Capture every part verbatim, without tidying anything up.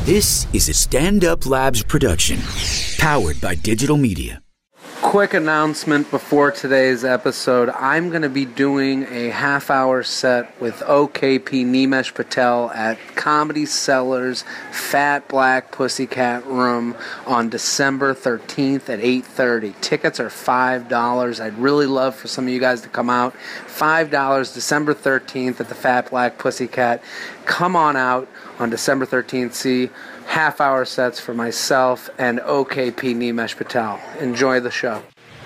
This is a Stand Up Labs production, powered by digital media. Quick announcement before today's episode. I'm going to be doing a half-hour set with O K P Nimesh Patel at Comedy Cellar's Fat Black Pussycat Room on December thirteenth at eight thirty. Tickets are five dollars. I'd really love for some of you guys to come out. five dollars, December thirteenth at the Fat Black Pussycat. Come on out on December thirteenth. See half-hour sets for myself and O K P Nimesh Patel. Enjoy the show.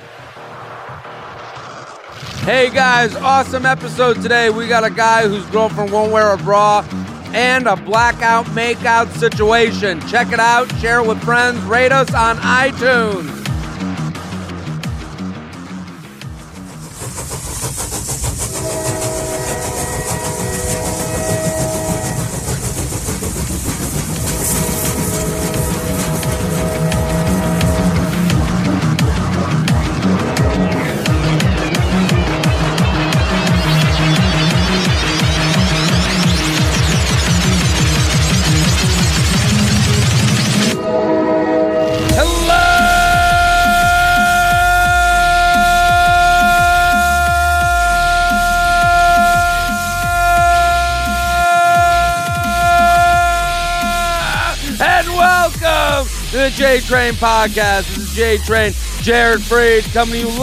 Hey guys, awesome episode today. We got a guy whose girlfriend won't wear a bra and a blackout makeout situation. Check it out, share it with friends, rate us on iTunes. The J-Train Podcast. This is J-Train, Jared Freed, coming to you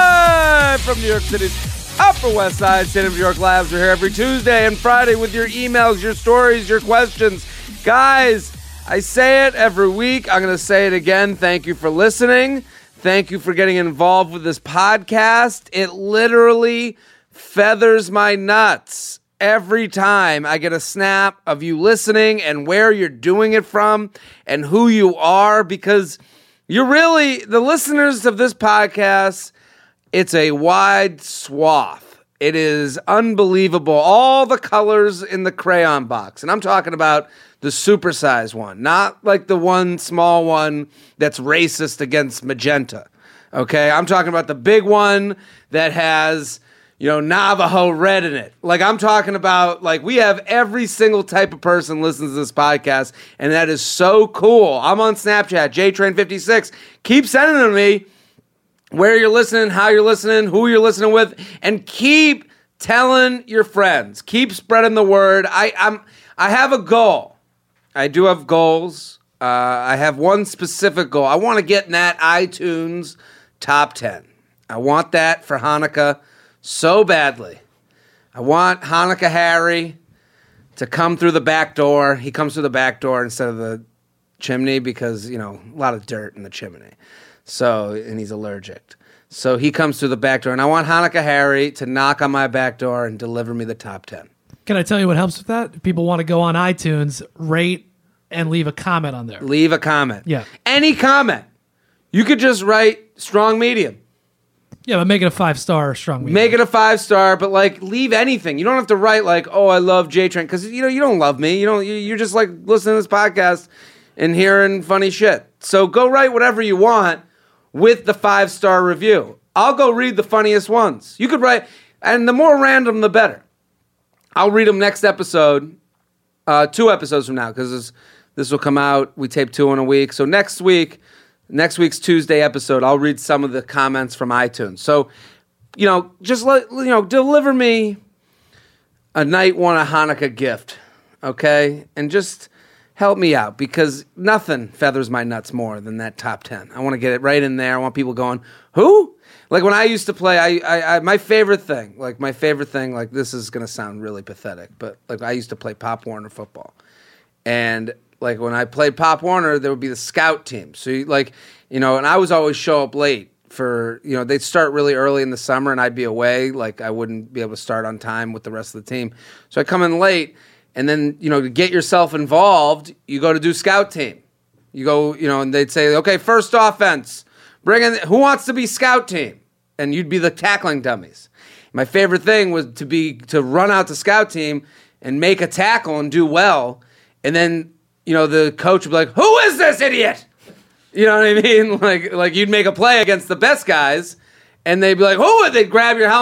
live from New York City's Upper West Side. State of New York Labs are here every Tuesday and Friday with your emails, your stories, your questions. Guys, I say it every week. I'm going to say it again. Thank you for listening. Thank you for getting involved with this podcast. It literally feathers my nuts every time I get a snap of you listening and where you're doing it from and who you are, because you're really, the listeners of this podcast, it's a wide swath. It is unbelievable. All the colors in the crayon box. And I'm talking about the supersized one, not like the one small one that's racist against magenta. Okay? I'm talking about the big one that has, you know, Navajo red in it. Like, I'm talking about, like, we have every single type of person listens to this podcast, and that is so cool. I'm on Snapchat, J Train fifty-six. Keep sending them to me where you're listening, how you're listening, who you're listening with, and keep telling your friends. Keep spreading the word. I, I'm, I have a goal. I do have goals. Uh, I have one specific goal. I want to get in that iTunes top ten. I want that for Hanukkah so badly. I want Hanukkah Harry to come through the back door. He comes through the back door instead of the chimney because, you know, a lot of dirt in the chimney. So, and he's allergic. So he comes through the back door, and I want Hanukkah Harry to knock on my back door and deliver me the top ten. Can I tell you what helps with that? If people want to go on iTunes, rate, and leave a comment on there. Leave a comment. Yeah. Any comment. You could just write strong medium. Yeah, but make it a five-star strong medium. Make it a five-star, but, like, leave anything. You don't have to write, like, oh, I love J-Train, because, you know, you don't love me. You don't. You're just, like, listening to this podcast and hearing funny shit. So go write whatever you want with the five-star review. I'll go read the funniest ones. You could write, and the more random, the better. I'll read them next episode, uh, two episodes from now, because this, this will come out. We tape two in a week. So next week... Next week's Tuesday episode, I'll read some of the comments from iTunes. So, you know, just let, you know, deliver me a night one a Hanukkah gift, okay? And just help me out, because nothing feathers my nuts more than that top ten. I want to get it right in there. I want people going, who? Like when I used to play, I, I, I my favorite thing, like my favorite thing, like this is going to sound really pathetic, but like I used to play Pop Warner football. And like when I played Pop Warner, there would be the scout team. So you, like, you know, and I was always show up late for, you know, they'd start really early in the summer and I'd be away. Like I wouldn't be able to start on time with the rest of the team. So I come in late, and then, you know, to get yourself involved, you go to do scout team. You go, you know, and they'd say, okay, first offense, bring in, who wants to be scout team? And you'd be the tackling dummies. My favorite thing was to be, to run out to scout team and make a tackle and do well. And then, you know, the coach would be like, who is this idiot? You know what I mean? Like, like you'd make a play against the best guys, and they'd be like, who? They'd grab your helmet.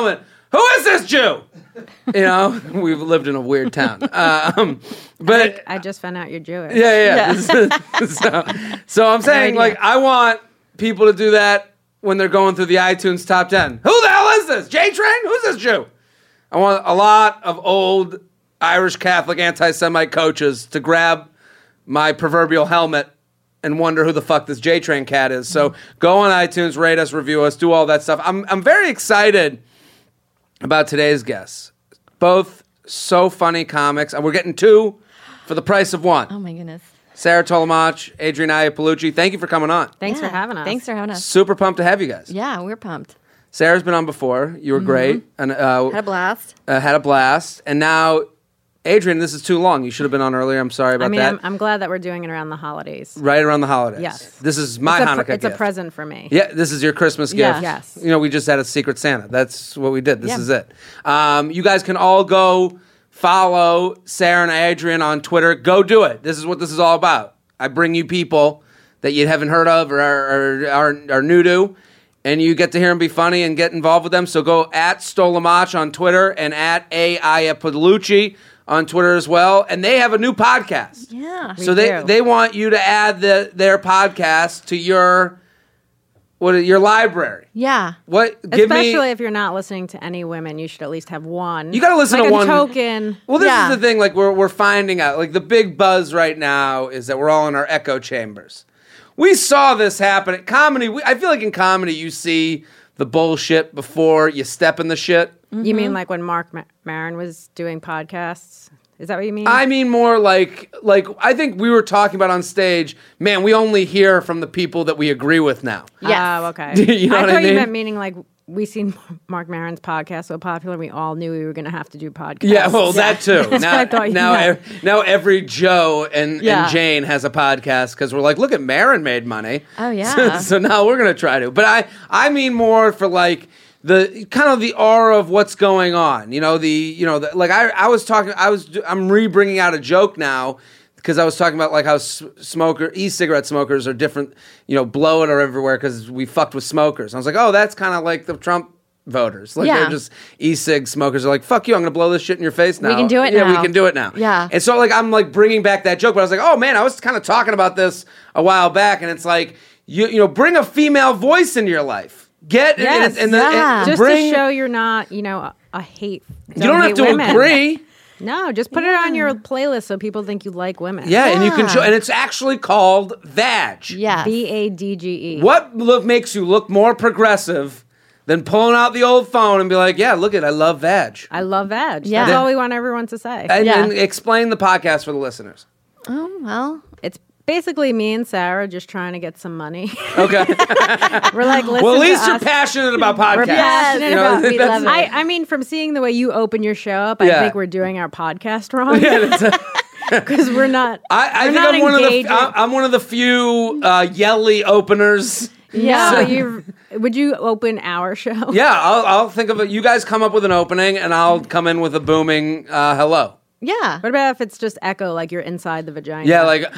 who is this Jew? You know, we've lived in a weird town. Um, but I just found out you're Jewish. yeah, yeah. yeah. so, so I'm saying, idea. like, I want people to do that when they're going through the iTunes top ten. Who the hell is this? J-Train? Who's this Jew? I want a lot of old Irish Catholic anti-Semite coaches to grab my proverbial helmet and wonder who the fuck this J-Train cat is. So go on iTunes, rate us, review us, do all that stuff. I'm I'm very excited about today's guests. Both so funny comics. And we're getting two for the price of one. Oh, my goodness. Sarah Tolomach, Adrian Iapolucci, thank you for coming on. Thanks Yeah. for having us. Thanks for having us. Super pumped to have you guys. Yeah, we're pumped. Sarah's been on before. You were great. And uh, Had a blast. uh, had a blast. And now, Adrian, this is too long. You should have been on earlier. I'm sorry about I mean, that. I'm, I'm glad that we're doing it around the holidays. Right around the holidays. Yes. This is my it's a, Hanukkah pr- It's gift. a present for me. Yeah, this is your Christmas Yeah. gift. Yes. You know, we just had a Secret Santa. That's what we did. This Yeah. is it. Um, you guys can all go follow Sarah and Adrian on Twitter. Go do it. This is what this is all about. I bring you people that you haven't heard of or are, are, are, are new to, and you get to hear them be funny and get involved with them. So go at Stolamach on Twitter and at A. Iapolucci on Twitter as well. And they have a new podcast. Yeah. So We they, do. they want you to add the, their podcast to your what your library. Yeah. What give Especially me? if you're not listening to any women, you should at least have one. You gotta listen like to a one- token. Well, this Yeah. is the thing. Like we're we're finding out. Like the big buzz right now is that we're all in our echo chambers. We saw this happen at comedy. We, I feel like in comedy you see the bullshit before you step in the shit. You mean like when Mark Ma- Maron was doing podcasts? Is that what you mean? I mean more like like I think we were talking about on stage. Man, we only hear from the people that we agree with now. Yes. Oh, okay. You know I what thought I mean? you meant meaning like we seen Mark Maron's podcast so popular, we all knew we were going to have to do podcasts. Yeah, well, that too. That's now, what I thought you now, meant. ev- now every Joe and, Yeah. and Jane has a podcast because we're like, look at Maron made money. Oh, yeah. So, so now we're gonna try to. But I, I mean more for like the kind of the aura of what's going on. You know, the you know, the, like I, I was talking, I was, I'm re-bringing out a joke now. Because I was talking about like how s- smoker e-cigarette smokers are different, you know, blow it or everywhere because we fucked with smokers. I was like, oh, that's kind of like the Trump voters. Like Yeah. they're just e-cig smokers are like, fuck you, I'm gonna blow this shit in your face now. We can do it yeah, now. we can do it now. Yeah. And so like I'm like bringing back that joke, but I was like, oh man, I was kind of talking about this a while back, and it's like you you know, bring a female voice into your life. Get Yes, and, and, the- yeah. and Just bring. to show you're not, you know, a, a hate. you don't have hate to women. agree. No, just put it on your playlist so people think you like women. Yeah, and you can Yeah. show, and it's actually called Vag. Yes. B A D G E. What look makes you look more progressive than pulling out the old phone and be like, yeah, look at I love Vag. I love veg. Yeah. That's all we want everyone to say. And, Yeah. and explain the podcast for the listeners. Oh, well. It's basically me and Sarah just trying to get some money. Okay. We're like, listen well, at to least you're us. passionate about podcasts. We're passionate You know, about. we that's- love it. I, I mean, from seeing the way you open your show up, Yeah. I think we're doing our podcast wrong Yeah, that's a- because we're not. I, I we're think not I'm one of the engaging. I'm, I'm one of the few uh, yelly openers. Yeah, So- but you would you open our show? Yeah, I'll, I'll think of it. You guys come up with an opening, and I'll come in with a booming uh, hello. Yeah. What about if it's just echo, like you're inside the vagina? Yeah, like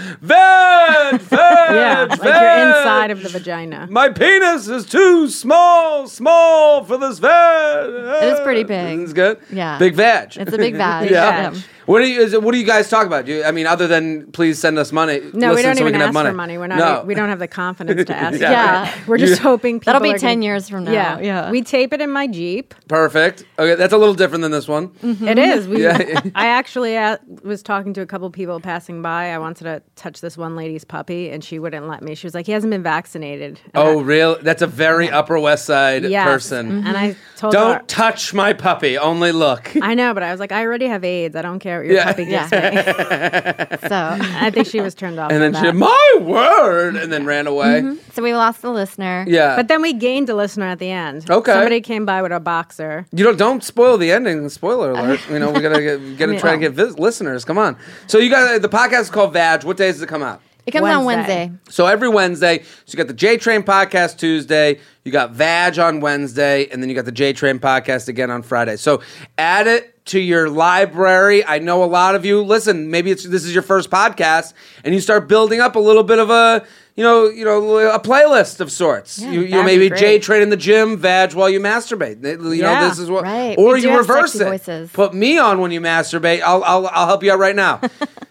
veg, veg, yeah, like veg. you're inside of the vagina. My penis is too small, small for this veg. It is pretty big. It's good. Yeah. big veg. It's a big vag. yeah. Yeah. What do you? Is it, what do you guys talk about? Do you, I mean, other than please send us money. No, we listen don't so even can ask have money. for money. We're not. No. We don't have the confidence to ask. Yeah. for Yeah. it. We're just hoping people That'll be are ten gonna- years from now. Yeah, Yeah. We tape it in my Jeep. Perfect. Okay, that's a little different than this one. It is. We, Yeah. I actually uh, was talking to a couple people passing by. I wanted to touch this one lady's puppy, and she wouldn't let me. She was like, "He hasn't been vaccinated." And Oh, I- real? That's a very Upper West Side yes. person. And I told Don't her, touch my puppy. Only look. I know, but I was like, I already have AIDS. I don't care what your Yeah. puppy gives me. So, I think she was turned off. And by then she, that. my word, and then ran away. so we lost the listener. Yeah. But then we gained a listener at the end. Okay. Somebody came by with a boxer. You know, don't spoil the ending. Spoiler alert. You know, we gotta get, gotta mean, try to get vis- listeners. Come on. So you got the podcast is called Vag. What days does it come out? It comes on Wednesday. Wednesday. So every Wednesday, so you got the J Train podcast Tuesday, you got Vag on Wednesday, and then you got the J Train podcast again on Friday. So add it to your library. I know a lot of you. Listen, maybe it's this is your first podcast, and you start building up a little bit of a, you know, you know, a playlist of sorts. Yeah, you, you know, that'd maybe be J great. train in the gym, vag while you masturbate. You Yeah, know, this is what, right. or We do you have reverse sexy it. voices. Put me on when you masturbate. I'll, I'll, I'll help you out right now.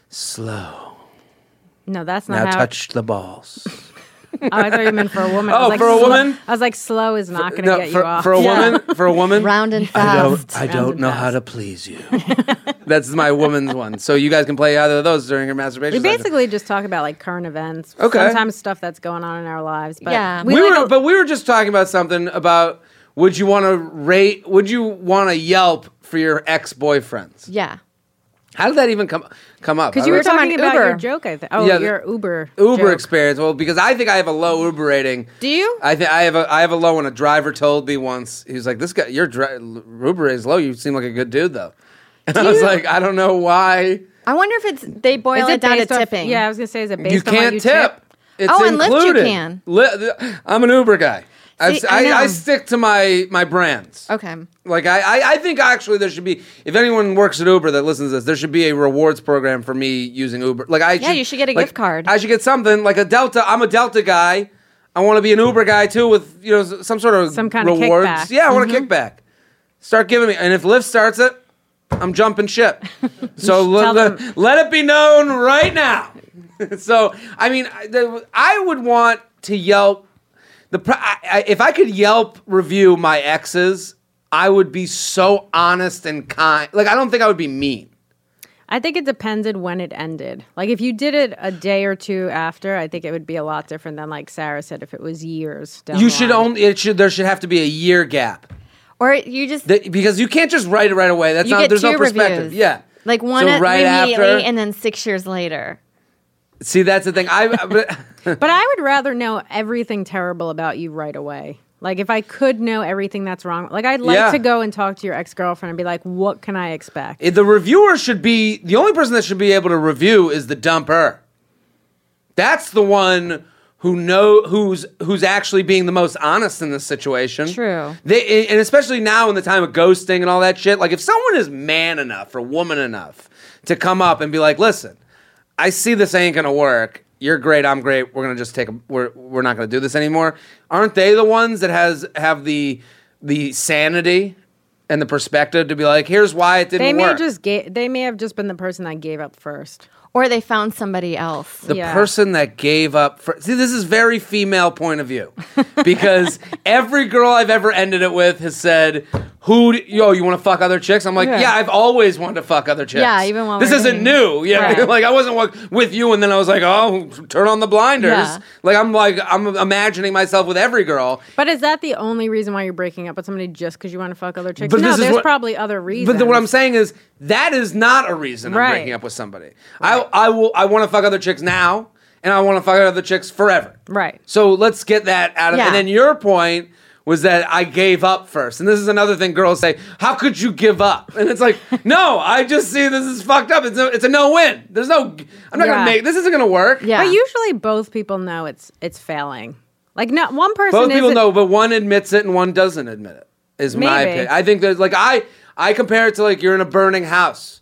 Slow. No, that's not Now how. touch the balls. Oh, I thought you meant for a woman. I Oh, was like, for a slow- woman? I was like, slow is not going to No, get for, you off. for a Yeah. woman, for a woman, Round and I don't, fast. I Round don't and know fast. how to please you. That's my woman's one. So you guys can play either of those during your masturbation. We session. basically just talk about like current events. Okay. Sometimes stuff that's going on in our lives. But Yeah. we, we, like were, a- but we were just talking about something about would you want to rate? Would you want to Yelp for your ex boyfriends? Yeah. How did that even come come up? Because I you were don't- talking talking about about Uber. your joke, I think. Oh, Yeah, the- your Uber. Uber joke. experience. Well, because I think I have a low Uber rating. Do you? I think I have a I have a low one. A driver told me once. He was like, "This guy, your dri- Uber is low. You seem like a good dude, though." And I was like, "I don't know why I wonder if it's they boil Is it, down to based off- tipping. Yeah, I was gonna say, is it based you on what can't you tip." It's Oh, and Lyft you included. can. Li- I'm an Uber guy. I've- See, I I, know. I stick to my my brands. Okay. Like I, I, I think actually there should be, if anyone works at Uber that listens to this, there should be a rewards program for me using Uber. Like I, Yeah, you should get a like, gift card. I should get something like a Delta. I'm a Delta guy. I want to be an Uber guy too, with you know s- some sort of Some kind of rewards. kickback. Yeah, I want Mm-hmm. a kickback. Start giving me, and if Lyft starts it, I'm jumping ship. So tell let, them. let it be known right now. So I mean, I, the, I would want to Yelp. The pro- I, I, if I could Yelp review my exes, I would be so honest and kind. Like I don't think I would be mean. I think it depended when it ended. Like if you did it a day or two after, I think it would be a lot different than like Sarah said if it was years down You the should line. only it should there should have to be a year gap. Or you just That- because you can't just write it right away. That's you not get there's two no perspective. reviews. Yeah. Like one So at, right immediately after- and then six years later. See, that's the thing. I but, But I would rather know everything terrible about you right away. Like if I could know everything that's wrong, like I'd like Yeah. to go and talk to your ex-girlfriend and be like, what can I expect? the reviewer should be the only person that should be able to review is the dumper. That's the one who know who's who's actually being the most honest in this situation. True. They and especially now in the time of ghosting and all that shit. Like if someone is man enough or woman enough to come up and be like, "Listen, I see this ain't gonna work. You're great. I'm great. We're gonna just take a. We're we're not gonna do this anymore." Aren't they the ones that has have the the sanity and the perspective to be like, "Here's why it didn't They may work." have just ga- they may have just been the person that gave up first. Or they found somebody else. the Yeah. person that gave up for see this is very female point of view because every girl I've ever ended it with has said, who do, yo you want to fuck other chicks? I'm like, yeah. Yeah. I've always wanted to fuck other chicks. Yeah, even while this we're isn't dating. new. Yeah, Right. like I wasn't wa- with you and then I was like, oh, turn on the blinders. Yeah. Like I'm like I'm imagining myself with every girl. But is that the only reason why you're breaking up with somebody just because you want to fuck other chicks? But no, this is there's what- probably other reasons. But the, what I'm saying is that is not a reason I'm Right. breaking up with somebody. I I will I want to fuck other chicks now and I want to fuck other chicks forever. Right. So let's get that out of Yeah. And then your point was that I gave up first. And this is another thing girls say, how could you give up? And it's like, no, I just see this is fucked up. It's a, it's a no-win. There's no, I'm not Yeah. going to make, this isn't going to work. Yeah. But usually both people know it's it's failing. Like not one person. Both people isn't- know, but one admits it and one doesn't admit it, is my Maybe. opinion. I think there's like, I, I compare it to like you're in a burning house.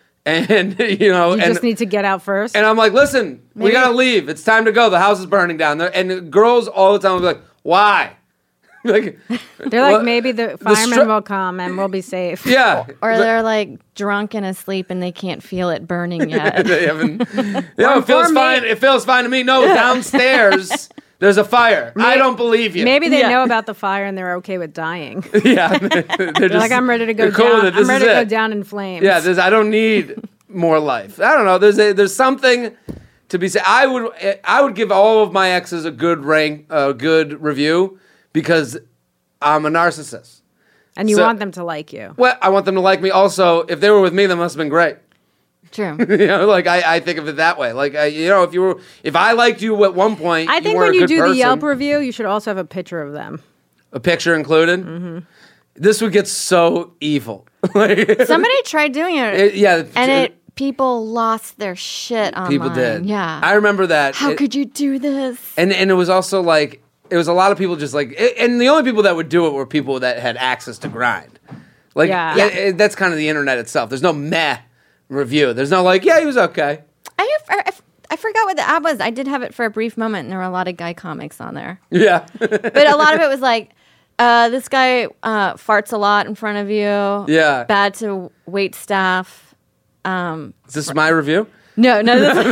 And, you know, You and, just need to get out first. and I'm like, listen, we Maybe- got to leave. It's time to go. The house is burning down. And girls all the time will be like, why? like, They're like, what- maybe the the firemen str- will come and we'll be safe. Yeah. Or they're like drunk and asleep and they can't feel it burning yet. They haven't. Yeah, it feels for me- fine. It feels fine to me. No, downstairs there's a fire. I don't believe you. Maybe they Yeah. know about the fire and they're okay with dying. Yeah, they're, They're just, like, I'm ready to go they're cool down. with it. This I'm ready is to go it. down in flames. Yeah, there's, I don't need more life. I don't know. There's a, there's something to be said. I would I would give all of my exes a good rank, a good review because I'm a narcissist. and you so- want them to like you. Well, I want them to like me. Also, if they were with me, that must have been great. True. You know, like I, I think of it that way. Like I, you know, if you were, if I liked you at one point, I think you were when a you good do person. the Yelp review, you should also have a picture of them. A picture included. Mm-hmm. This would get so evil. Like, Somebody tried doing it, it- yeah, and it people lost their shit online. people did. Yeah. I remember that. How It- could you do this? And and it was also like it was a lot of people just like, it- and the only people that would do it were people that had access to Grind. Like Yeah. it- it- that's kind of the internet itself. There's no meh review. There's no like, yeah, he was okay. I, I, I forgot what the ad was. I did have it for a brief moment, and there were a lot of guy comics on there. Yeah. But a lot of it was like, uh, this guy uh, farts a lot in front of you. Yeah. Bad to wait staff. Um, Is this my review? no, no. This,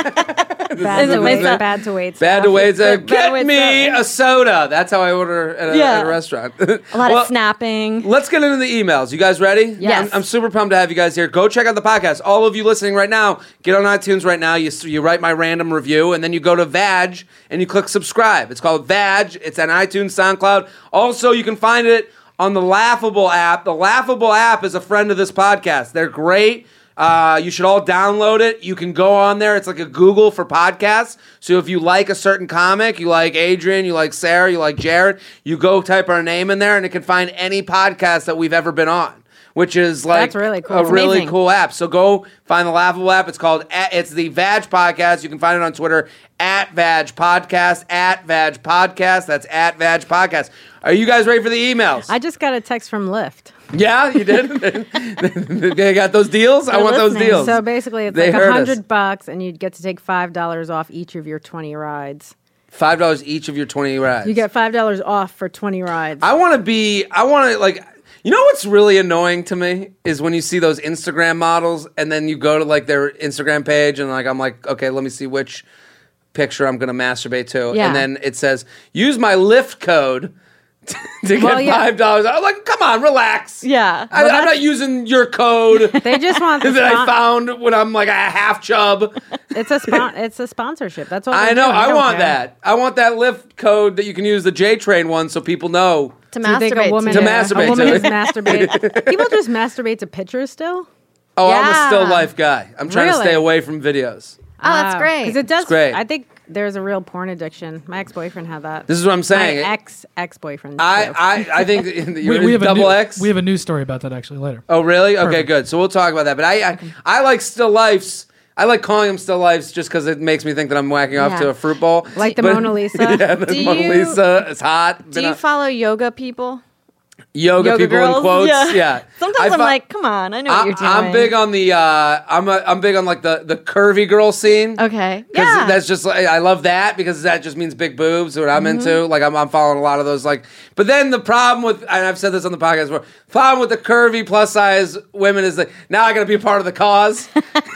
Bad Is to it wait. myself? Bad to wait. Bad to stuff. wait. Uh, Bad to get wait me stuff. a soda. That's how I order at a, Yeah. at a restaurant. a lot Well, of snapping. Let's get into the emails. You guys ready? Yes. I'm, I'm super pumped to have you guys here. Go check out the podcast. All of you listening right now, get on iTunes right now. You you write my random review, and then you go to Vag and you click subscribe. It's called Vag. It's on iTunes, SoundCloud. Also, you can find it on the Laughable app. The Laughable app is a friend of this podcast. They're great. Uh, you should all download it. You can go on there. It's like a Google for podcasts. So if you like a certain comic, you like Adrian, you like Sarah, you like Jared, you go type our name in there and it can find any podcast that we've ever been on, which is like That's really cool. a It's really amazing. cool app. So go find the Laughable app. It's called, it's the Vag Podcast. You can find it on Twitter at Vag Podcast, at Vag Podcast. That's at Vag Podcast. Are you guys ready for the emails? I just got a text from Lyft. Yeah, you did? They got those deals? I They're want those listening. deals. So basically, it's They like a heard us. hundred bucks, and you'd get to take five dollars off each of your twenty rides. five dollars each of your twenty rides. You get five dollars off for twenty rides. I want to be, I want to, like, you know what's really annoying to me is when you see those Instagram models and then you go to, like, their Instagram page and, like, I'm like, okay, let me see which picture I'm going to masturbate to. Yeah. And then it says, use my Lyft code to get Well, yeah. five dollars. I'm like, come on, relax. Yeah. I, Well, I'm not that's- using your code They just want the that I spon- found when I'm like a half chub. It's a spon- It's a sponsorship. That's all. I they're know. doing. They I don't want care. that. I want that Lyft code that you can use the J Train one so people know. to Do you think masturbate a woman, To to. masturbate a woman to. is masturbated? People just masturbate to pictures still. Oh, I'm a Yeah. still life guy. I'm trying to Really? stay away from videos. Oh, that's great. Because it does. It's great. I think there's a real porn addiction. My ex-boyfriend had that. This is what I'm saying. My ex ex-boyfriend. I, too. I, I think that you're We, we have a double new, X. We have a news story about that actually later. Oh, really? Okay, Perfect. good. So we'll talk about that. But I, I, I like still lifes. I like calling them still lifes just because it makes me think that I'm whacking off Yeah. to a fruit bowl. like the But- Mona Lisa. yeah, the Do Mona you- Lisa. It's hot. Do Been you a- follow yoga people? yoga, Yoga people girls? in quotes? Yeah. Yeah. Sometimes I I'm fo- like, come on, I know what I, you're doing. I'm big on the. Uh, I'm a, I'm big on like the the curvy girl scene. Okay. Because Yeah. that's just like, I love that because that just means big boobs, what I'm Mm-hmm. into. Like I'm, I'm following a lot of those. Like, but then the problem with, and I've said this on the podcast before, problem with the curvy plus size women is that now I got to be a part of the cause.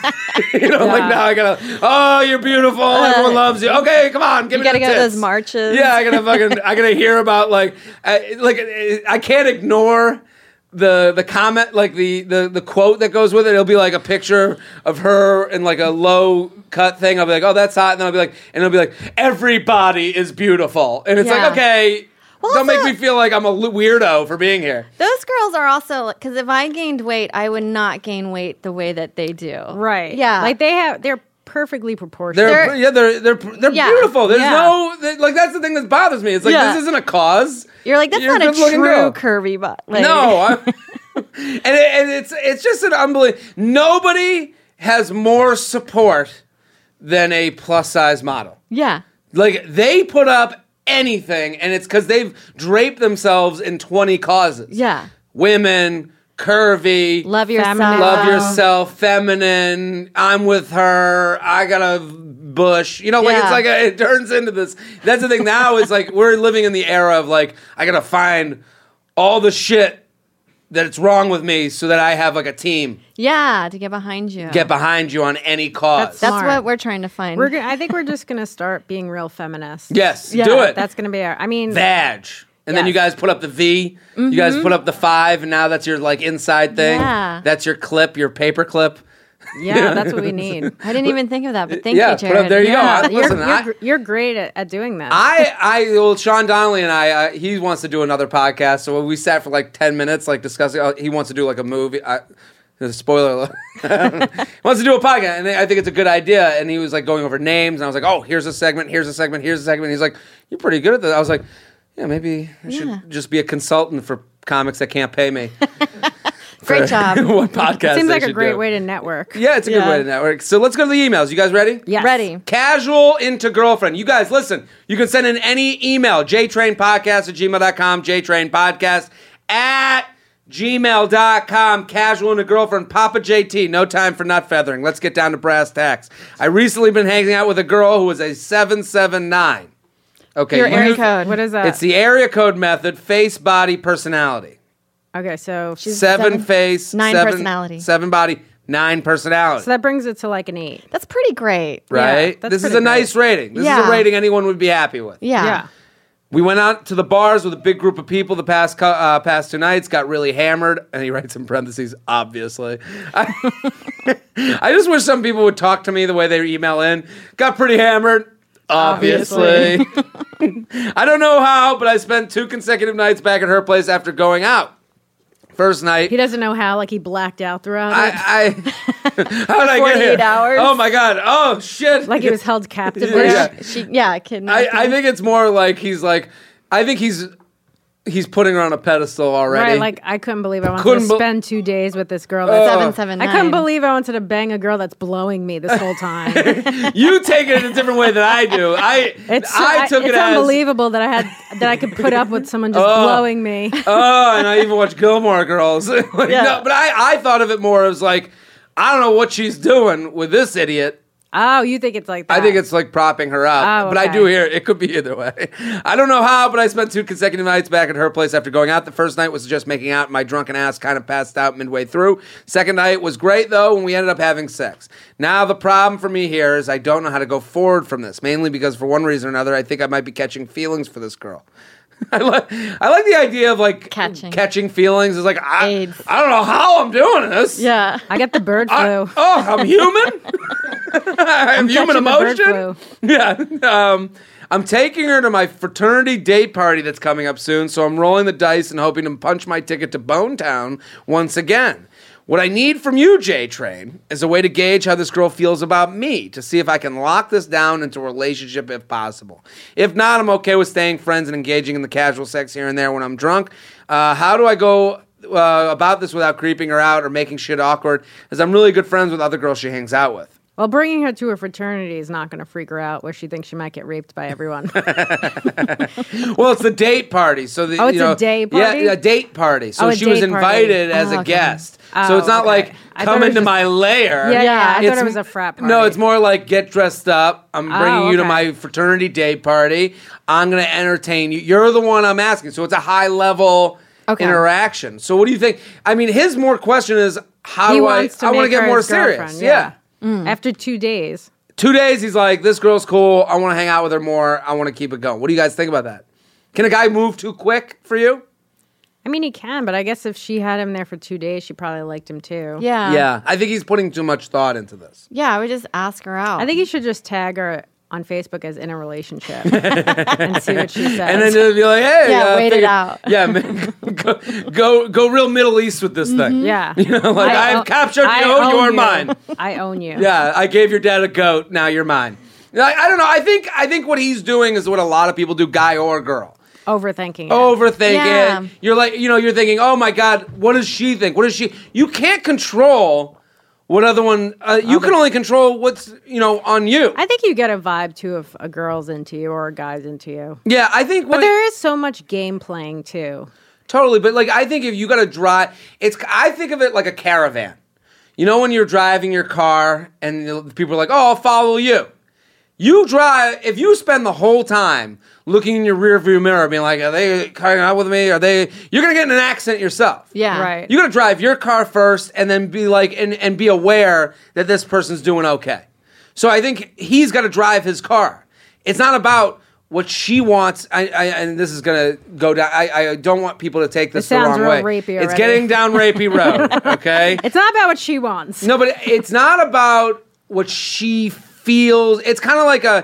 you know, like now I gotta. Oh, you're beautiful. Everyone loves you. Okay, come on, give You me gotta the go to tits. those marches. Yeah, I gotta fucking. I gotta hear about like, I, like I can't ignore. The the comment, like the, the the quote that goes with it, it'll be like a picture of her in like a low cut thing. I'll be like, oh, that's hot, and then I'll be like, and it'll be like, everybody is beautiful, and it's Yeah. like, okay, Well, don't make also- me feel like I'm a l- weirdo for being here. Those girls are also because if I gained weight, I would not gain weight the way that they do. right. Yeah. Like they have. They're perfectly proportioned. They're, They're- yeah, they're they're they're Yeah. beautiful. There's Yeah. no they- like that's the thing that bothers me. It's like Yeah. this isn't a cause. You're like that's You're not a good-looking true girl. curvy butt. Like, No, I'm, and, it, and it's it's just an unbelievable. Nobody has more support than a plus size model. Yeah. Like they put up anything, and it's because they've draped themselves in twenty causes. Yeah. Women, curvy, Love yourself. Feminine. love yourself, feminine. I'm with her. I got a bush. You know, like Yeah. it's like a, it turns into this. That's the thing now is like we're living in the era of like I gotta find all the shit that's wrong with me so that I have like a team Yeah, to get behind you. get behind you on any cause. That's Smart. what we're trying to find. We're. Gonna, I think we're just gonna start being real feminists. yes, Yeah, do it. That's gonna be our. I mean, Vag. And then you Yes. guys put up the V. You guys put up the five, and now that's your like inside thing. Yeah. That's your clip, your paper clip. yeah, that's what we need. I didn't even think of that, but thank Yeah, you, put up- Jared. there you go. Yeah, I- you're, listen, you're, I- gr- you're great at, at doing this. I, I, well, Sean Donnelly and I, uh, he wants to do another podcast. So we sat for like ten minutes, like discussing. Uh, he wants to do like a movie. I, there's a spoiler alert. He wants to do a podcast, and I think it's a good idea. And he was like going over names, and I was like, "Oh, here's a segment. Here's a segment. Here's a segment." And he's like, "You're pretty good at that." I was like, "Yeah, maybe I should Yeah. just be a consultant for comics that can't pay me." Great job. What podcast? Seems they like a should great do. way to network. Yeah, it's a good Yeah. way to network. So let's go to the emails. You guys ready? Yes. Ready. Casual into girlfriend. You guys, listen. You can send in any email. jtrainpodcast at gmail dot com. jtrainpodcast at gmail dot com. Casual and a girlfriend. Papa J T. No time for nut feathering. Let's get down to brass tacks. I recently been hanging out with a girl who was a seven seven nine. Okay. Your you- area code. What is that? It's the area code method. Face, body, personality. Okay, so She's Seven, seven- face, nine seven, personality. seven body, nine personality. so that brings it to like an eight. That's pretty great. right? Yeah, that's this is pretty a nice rating. This is Yeah. a rating anyone would be happy with. Yeah. Yeah. We went out to the bars with a big group of people the past cou- uh, past two nights, got really hammered, and he writes in parentheses, obviously. I, I just wish some people would talk to me the way they email in. Got pretty hammered, obviously. I don't know how, but I spent two consecutive nights back at her place after going out. First night, He doesn't know how, like he blacked out throughout it. I, I how did I get here? forty-eight hours. Oh my god! Oh shit! Like he was held captive Yeah. there. Yeah. She, yeah, kid. I, I think it's more like he's like, I think he's he's putting her on a pedestal already. Right, like I couldn't believe I wanted Couldn't to be- spend two days with this girl. That's seven seven I nine. couldn't believe I wanted to bang a girl that's blowing me this whole time. You take it in a different way than I do. I It's I took it's it as unbelievable that I had that I could put up with someone just Oh. blowing me. oh, and I even watched Gilmore Girls. Like, Yeah. no, but I I thought of it more as like I don't know what she's doing with this idiot. Oh, you think it's like that? I think it's like propping her up, Oh, but I okay. do hear it could be either way. I don't know how, but I spent two consecutive nights back at her place after going out. The first night was just making out. My drunken ass kind of passed out midway through. Second night was great though, and we ended up having sex. Now the problem for me here is I don't know how to go forward from this, mainly because for one reason or another, I think I might be catching feelings for this girl. I like I like the idea of like Catching. catching feelings. Is like I, AIDS. I don't know how I'm doing this. Yeah. I got the bird I- flu. oh, I'm human. I'm human catching the bird emotion. flu. Yeah. Um, I'm taking her to my fraternity date party that's coming up soon, so I'm rolling the dice and hoping to punch my ticket to Bone Town once again. What I need from you, J-Train, is a way to gauge how this girl feels about me, to see if I can lock this down into a relationship if possible. If not, I'm okay with staying friends and engaging in the casual sex here and there when I'm drunk. Uh, how do I go uh, about this without creeping her out or making shit awkward, as I'm really good friends with other girls she hangs out with? Well, bringing her to a fraternity is not going to freak her out, where she thinks she might get raped by everyone. Well, it's the date party, so the, Oh, it's you know, a day party? Yeah, a date party. So Oh, a she was date party. invited as Oh, a okay. guest. Oh, so it's not okay. like I thought come it was into just- my lair. Yeah, yeah, I thought It's- it was a frat party. No, it's more like get dressed up. I'm Oh, bringing you to okay. my fraternity date party. I'm going to entertain you. You're the one I'm asking. So it's a high level Okay. interaction. So what do you think? I mean, his more question is how He do I? wants to I want to make get her more his serious. girlfriend, Yeah. After two days. Two days, he's like, this girl's cool. I want to hang out with her more. I want to keep it going. What do you guys think about that? Can a guy move too quick for you? I mean, he can, but I guess if she had him there for two days, she probably liked him too. Yeah. Yeah, I think he's putting too much thought into this. Yeah, I would just ask her out. I think you should just tag her on Facebook as in a relationship and see what she says. And then just be like, hey, Yeah, uh, wait it figure- out. Yeah, man, go, go go real Middle East with this thing. yeah. You know, like, I've own- captured I you, own you are mine. I own you. Yeah, I gave your dad a goat, now you're mine. I, I don't know. I think I think what he's doing is what a lot of people do, guy or girl. Overthinking it. Overthink Yeah. it. You're like, you know, you're thinking, oh my God, what does she think? What does she? You can't control what other one. Uh, you can only control what's you know on you. I think you get a vibe too if a girl's into you or a guy's into you. yeah, I think. But What, there is so much game playing too. Totally, but like I think if you got to drive, it's I think of it like a caravan. You know when you're driving your car and you know, people are like, "Oh, I'll follow you." You drive if you spend the whole time looking in your rearview mirror, being like, "Are they hanging out with me? Are they?" You're gonna get in an accident yourself. Yeah. Right. You gotta drive your car first, and then be like, and, and be aware that this person's doing okay. So I think he's got to drive his car. It's not about what she wants. I, I and this is gonna go down. I, I don't want people to take this It the sounds wrong real way. rapey It's already. getting down rapey road. Okay. It's not about what she wants. No, but it's not about what she feels. It's kind of like a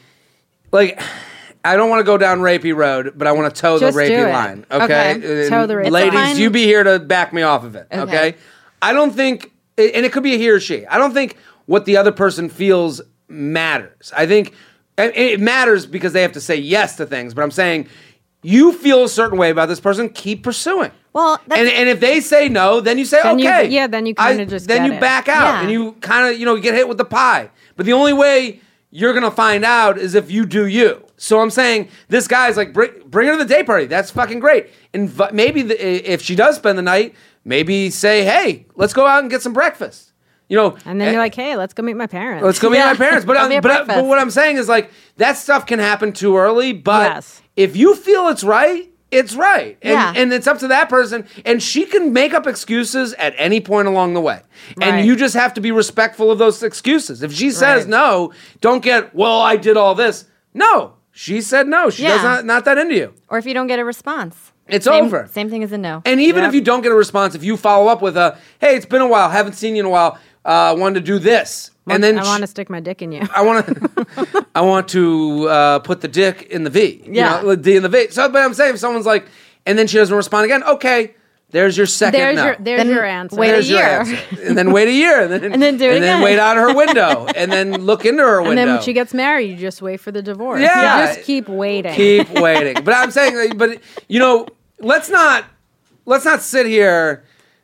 like. I don't want to go down rapey road, but I want to toe Just the do rapey it. line. Okay, Okay. And Toe the rapey ladies, line. you be here to back me off of it. Okay. Okay. I don't think, and it could be a he or she. I don't think what the other person feels matters. I think and it matters because they have to say yes to things. But I'm saying, you feel a certain way about this person, keep pursuing. Well, that's, And, and if they say no, then you say Then you- okay. yeah, then you I- kinda just then get you it. back out Yeah. and you kind of you know get hit with the pie. But the only way you're gonna find out is if you do you. So I'm saying this guy's like, bring, bring her to the day party. That's fucking great. And Invi- maybe the, if she does spend the night, maybe say, hey, let's go out and get some breakfast. You know, And then eh, you're like, hey, let's go meet my parents. let's go meet Yeah. my parents. But, I'll I'm, be at but, I- breakfast. but what I'm saying is like that stuff can happen too early. But Yes. if you feel it's right, it's right. And, Yeah. and it's up to that person. And she can make up excuses at any point along the way. And Right. you just have to be respectful of those excuses. If she says Right. no, don't get, well, I did all this. No. She said no. She Yeah. does not not that into you. Or if you don't get a response. It's Same- over. Same thing as a no. And even Yep. if you don't get a response, if you follow up with a, hey, it's been a while, haven't seen you in a while, uh, wanted to do this. And then I sh- want to stick my dick in you. I want to, I want to uh, put the dick in the V. Yeah. You know, the D in the V. So, but I'm saying if someone's like, and then she doesn't respond again, okay, there's your second There's no. your there's Then your answer. wait a There's your year. answer. And then wait a year. And then, And then do it And then again. wait out her window. And then look into her window. And then when she gets married, you just wait for the divorce. Yeah. You just keep waiting. Keep waiting. But I'm saying, like, but you know, let's not let's not sit here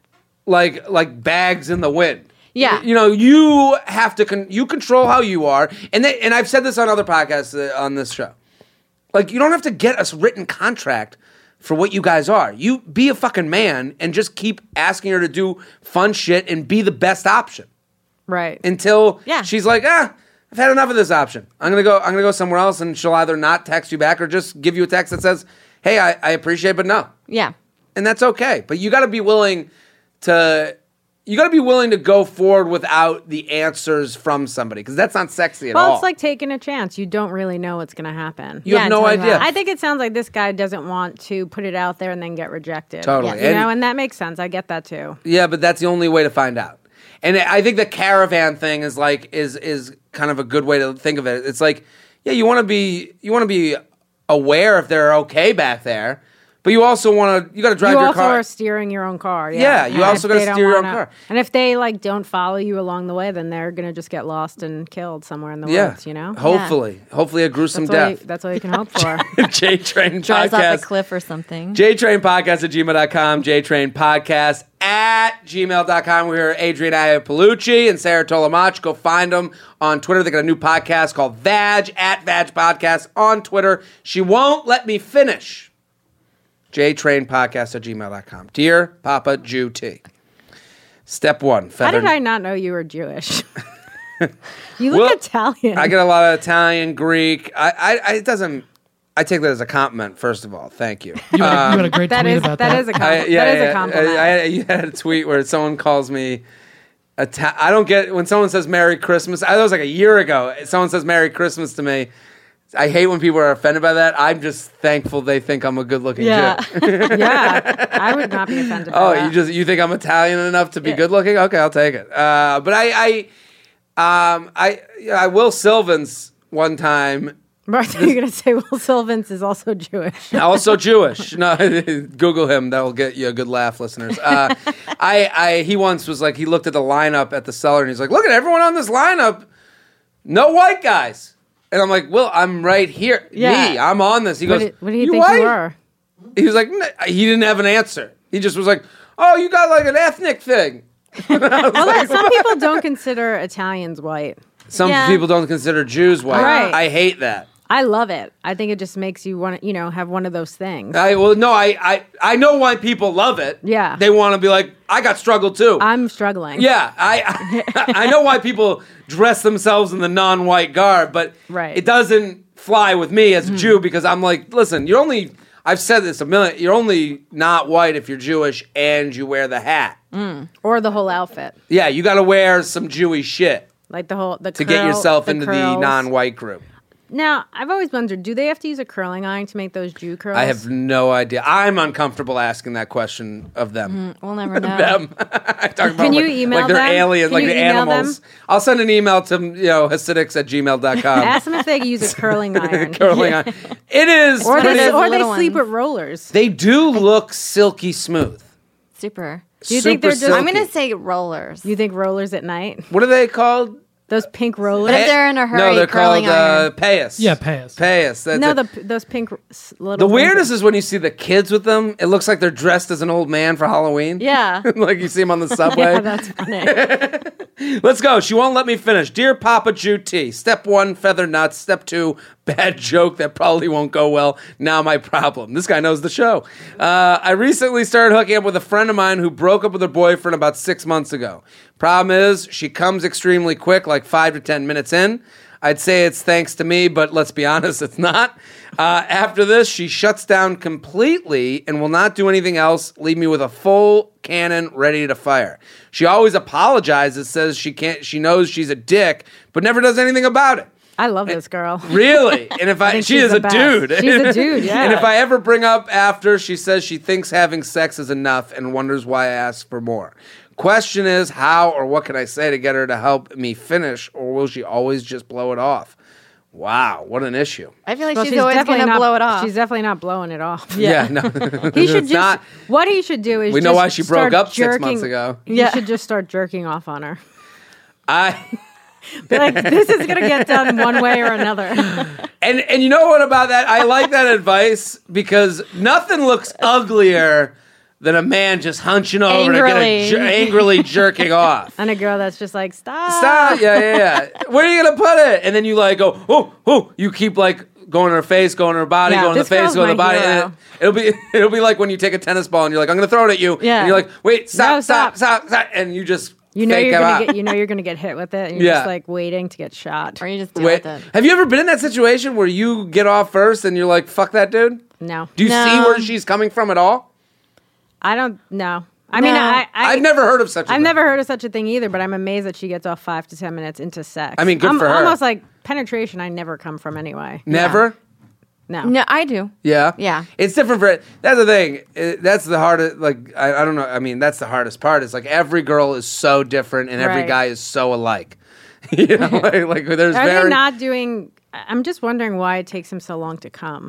like like bags in the wind. Yeah. You know, you have to con- you control how you are, and they, and I've said this on other podcasts uh, on this show. Like, you don't have to get a written contract for what you guys are. You be a fucking man and just keep asking her to do fun shit and be the best option Right. until Yeah. she's like, ah, I've had enough of this option. I'm gonna go. I'm gonna go somewhere else, and she'll either not text you back or just give you a text that says, "Hey, I, I appreciate, but no," Yeah. and that's okay. But you got to be willing to. You got to be willing to go forward without the answers from somebody because that's not sexy at Well, all. it's like taking a chance. You don't really know what's going to happen. You have Yeah, no totally idea. not. I think it sounds like this guy doesn't want to put it out there and then get rejected. Totally. You And- know, and that makes sense. I get that too. Yeah, but that's the only way to find out. And I think the caravan thing is like is is kind of a good way to think of it. It's like, yeah, you want to be you want to be aware if they're okay back there, but you also want to you got to drive You your also car. are steering your own car. Yeah, Yeah, you And also if gotta they don't steer your own wanna- car. And if they like don't follow you along the way, then they're gonna just get lost and killed somewhere in the yeah, woods. You know, hopefully, hopefully a gruesome that's all, you, death. that's all you can hope for. J Train Drives off a podcast. cliff or something. J Train podcast at gmail dot com. J Train podcast at gmail dot com. We're here at Adrian Iapolucci and Sarah Tolamach. Go find them on Twitter. They got a new podcast called Vag at Vag Podcast on Twitter. She won't let me finish. J Train podcast at gmail dot com. Dear Papa Jew T. Step one. How Feather. did I not know you were Jewish? You look Well, Italian. I get a lot of Italian, Greek. I, I, I it doesn't. I take that as a compliment. First of all, thank you. You had, you had a great that tweet is about that that. is a I, compliment. yeah, that is yeah, a compliment. I, I, you had a tweet where someone calls me. Ita- I don't get when someone says Merry Christmas. I, that was like a year ago. Someone says Merry Christmas to me. I hate when people are offended by that. I'm just thankful they think I'm a good-looking Yeah. Jew. yeah, I would not be offended. By Oh, that. you just you think I'm Italian enough to be good-looking? Okay, I'll take it. Uh, but I, I, um, I, I Will Sylvans one time. Right, so you're gonna say Will Sylvans is also Jewish. Also Jewish. No, Google him. That'll get you a good laugh, listeners. Uh, I, I, he once was like, he looked at the lineup at the cellar and he's like, look at everyone on this lineup. No white guys. And I'm like, well, I'm right here. Yeah. Me, I'm on this. He What goes, did, what do you, think white? you were? He was like, "N-" he didn't have an answer. He just was like, oh, you got like an ethnic thing. Well, that- some people don't consider Italians white. Some Yeah. people don't consider Jews white. Right. I hate that. I love it. I think it just makes you want to, you know, have one of those things. I well, no, I, I, I know why people love it. Yeah. They want to be like, I got struggled too. I'm struggling. Yeah, I, I I know why people dress themselves in the non-white garb, but Right. it doesn't fly with me as a Jew because I'm like, listen, you're only. I've said this a million. You're only not white if you're Jewish and you wear the hat. Or the whole outfit, Yeah, you got to wear some Jewish shit like the whole the to curl, get yourself the into the curls. non-white group. Now, I've always wondered, do they have to use a curling iron to make those Jew curls? I have no idea. I'm uncomfortable asking that question of them. We'll never know. Them. I talk about Can you like, email like they're them? aliens, Can like you they're email animals. them? I'll send an email to you know Hasidics at gmail dot com. Ask them if they can use a curling iron. Curling on. It is. Or pretty- they, those or they little sleep ones. with rollers. They do look silky smooth. Super. Do you think Super they're just- silky. I'm going to say rollers. You think rollers at night? What are they called? Those pink rollers? But if they're in a hurry, no, they're curling called uh, iron. payas. Yeah, payas. Payas. That's no, it. the p- those pink r- s- little. The things weirdest that- is when you see the kids with them. It looks like they're dressed as an old man for Halloween. Yeah. like you see them on the subway. Yeah, that's funny. Let's go. She won't let me finish. Dear Papa Jew T, step one, feather nuts. Step two, bad joke that probably won't go well. Now my problem. This guy knows the show. Uh, I recently started hooking up with a friend of mine who broke up with her boyfriend about six months ago. Problem is, she comes extremely quick, like five to ten minutes in. I'd say it's thanks to me, but let's be honest, it's not. Uh, after this, she shuts down completely and will not do anything else, leave me with a full cannon ready to fire. She always apologizes, says she can't. She knows she's a dick, but never does anything about it. I love this girl. Really? And if I, think she she's is the a best. dude. She's a dude, yeah. And if I ever bring up after, she says she thinks having sex is enough and wonders why I ask for more. Question is, how or what can I say to get her to help me finish, or will she always just blow it off? Wow, what an issue. I feel like Well, she's, always definitely going to not- blow it off. She's definitely not blowing it off. Yeah, no. He should It's just. not- what he should do is. We know just why she broke start up six jerking- months ago. He Yeah. should just start jerking off on her. I Be like, this is gonna get done one way or another. and and you know what about that? I like that advice because nothing looks uglier than a man just hunching over to Angrily. get a jer- angrily jerking off. And a girl that's just like, stop. Stop! Yeah, yeah, yeah. Where are you gonna put it? And then you like go, oh, oh. You keep like going to her face, going to her body, Yeah, going to the this face, girl's going to the my body. hero. And it, it'll be it'll be like when you take a tennis ball and you're like, I'm gonna throw it at you. Yeah. And you're like, wait, stop, No, stop, stop. stop, stop, and you just You know fake you're him gonna out. get. You know you're gonna get hit with it, and you're Yeah. just like waiting to get shot. or you just deal Wait, with it. have you ever been in that situation where you get off first and you're like, fuck that dude? No, Do you No. see where she's coming from at all? I don't know. I mean, No. I, I I've never heard of such a I've thing. never heard of such a thing either, but I'm amazed that she gets off five to ten minutes into sex. I mean, good I'm, for her. Almost like penetration. I never come from anyway. Never? No. No, I do. Yeah. Yeah. It's different for that's the thing. It- that's the hardest like I, I don't know. I mean, that's the hardest part. Is like every girl is so different and every Right. guy is so alike. you know, like, like there's Are very they not doing? I'm just wondering why it takes him so long to come.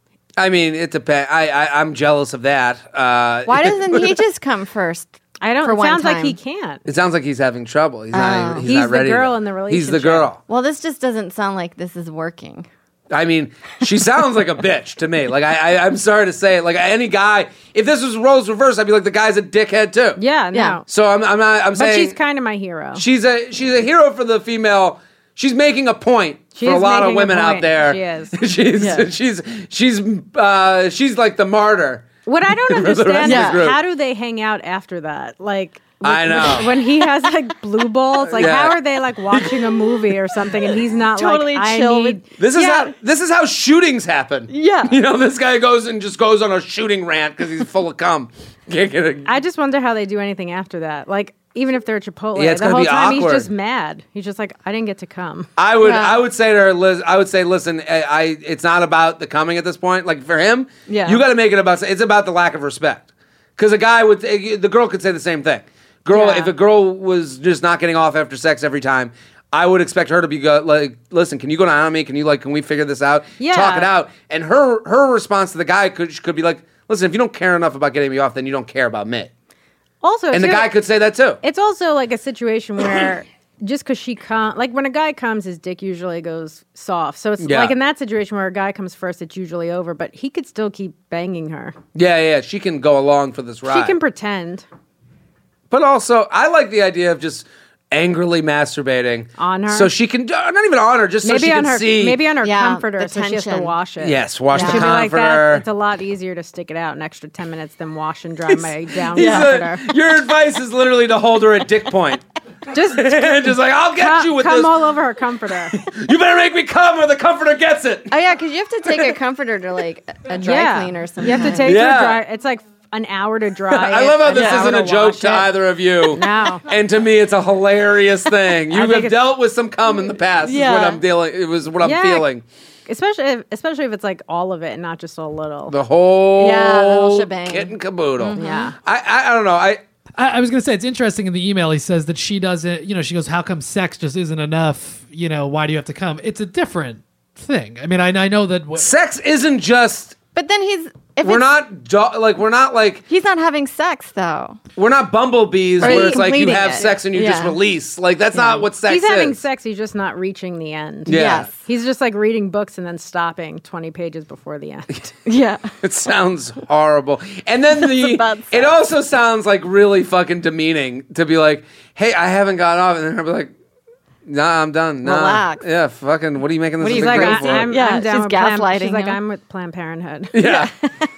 I mean, it depends. I, I I'm jealous of that. Uh Why doesn't he just come first? I don't. For It one sounds like time. he can't. It sounds like he's having trouble. He's not even, he's, He's not the ready. girl to- in the He's the relationship. girl. Well, this just doesn't sound like this is working. I mean, she sounds like a bitch to me. Like I, I I'm sorry to say it. Like any guy, if this was roles reversed, I'd be like the guy's a dickhead too. Yeah. No. Yeah. So I'm I'm not I'm But saying she's kind of my hero. she's a she's a hero for the female. She's making a point She for a is lot of making a women out point. there. She is. she's Yeah. she's she's uh, she's like the martyr. What I don't the rest of understand the is group. how do they hang out after that? Like. I when- know. when he has like blue balls, like Yeah. how are they like watching a movie or something, and he's not Totally like I chill need. This is Yeah. how this is how shootings happen. Yeah. you know, this guy goes and just goes on a shooting rant because he's full of cum. Can't get a- I just wonder how they do anything after that. Like even if they're at Chipotle, Yeah, it's the gonna whole be time awkward. he's just mad. He's just like, I didn't get to come. I would Yeah. I would say to her, Liz, I would say, listen, I, I it's not about the coming at this point. Like for him, Yeah. you got to make it about it's about the lack of respect. Because a guy would the girl could say the same thing. Girl, Yeah. if a girl was just not getting off after sex every time, I would expect her to be go, like, listen, can you go down on me? Can you like, can we figure this out? Yeah. Talk it out. And her her response to the guy could could be like, listen, if you don't care enough about getting me off, then you don't care about me. Also, And the too, guy could say that too. It's also like a situation where just because she comes, like when a guy comes, his dick usually goes soft. So it's Yeah. like in that situation where a guy comes first, it's usually over. But he could still keep banging her. Yeah, yeah, she can go along for this ride. She can pretend But also, I like the idea of just angrily masturbating On her? so she can uh, not even on her, just so maybe she on can her, see. maybe on her Yeah, comforter, the so she has to tension. wash it. Yes, wash Yeah. the She'll be like comforter. that. It's a lot easier to stick it out an extra ten minutes than wash and dry my down He's a- comforter. your advice is literally to hold her at dick point. Just just like, I'll get come, you with come this. all over her comforter. You better make me come or the comforter gets it. Oh yeah, because you have to take a comforter to like a dry yeah. cleaner. Sometimes You have to take Yeah. her dry. It's like an hour to dry. I it, love how an this hour isn't a to joke wash to it. either of you. No. And to me, it's a hilarious thing. You think have it's- dealt with some cum in the past. Is what Yeah. I'm dealing. It was what I'm Yeah. feeling. Especially if, especially if it's like all of it and not just a little. The whole, Yeah, the whole shebang. kit and caboodle. Yeah. I, I I don't know. I I, I was going to say, it's interesting in the email, he says that she doesn't, you know, she goes, how come sex just isn't enough? You know, why do you have to come? It's a different thing. I mean, I, I know that. W- sex isn't just. But then he's If we're it's- not do- like we're not like He's not having sex though. we're not bumblebees Or where he's it's like you completing have it. sex and you just Yeah. release. Like that's not what sex He's is. having sex. He's just not reaching the end. Yeah. Yes. He's just like reading books and then stopping twenty pages before the end. Yeah. It sounds horrible. And then the about it sex. also sounds like really fucking demeaning to be like, "Hey, I haven't got off," and then I'll be like, "Nah, I'm done. Nah. Relax. Yeah, fucking. What are you making this He's a like, big deal I, for?" I'm, Yeah, I'm down she's with Planned, gaslighting She's like, him. I'm with Planned Parenthood. yeah.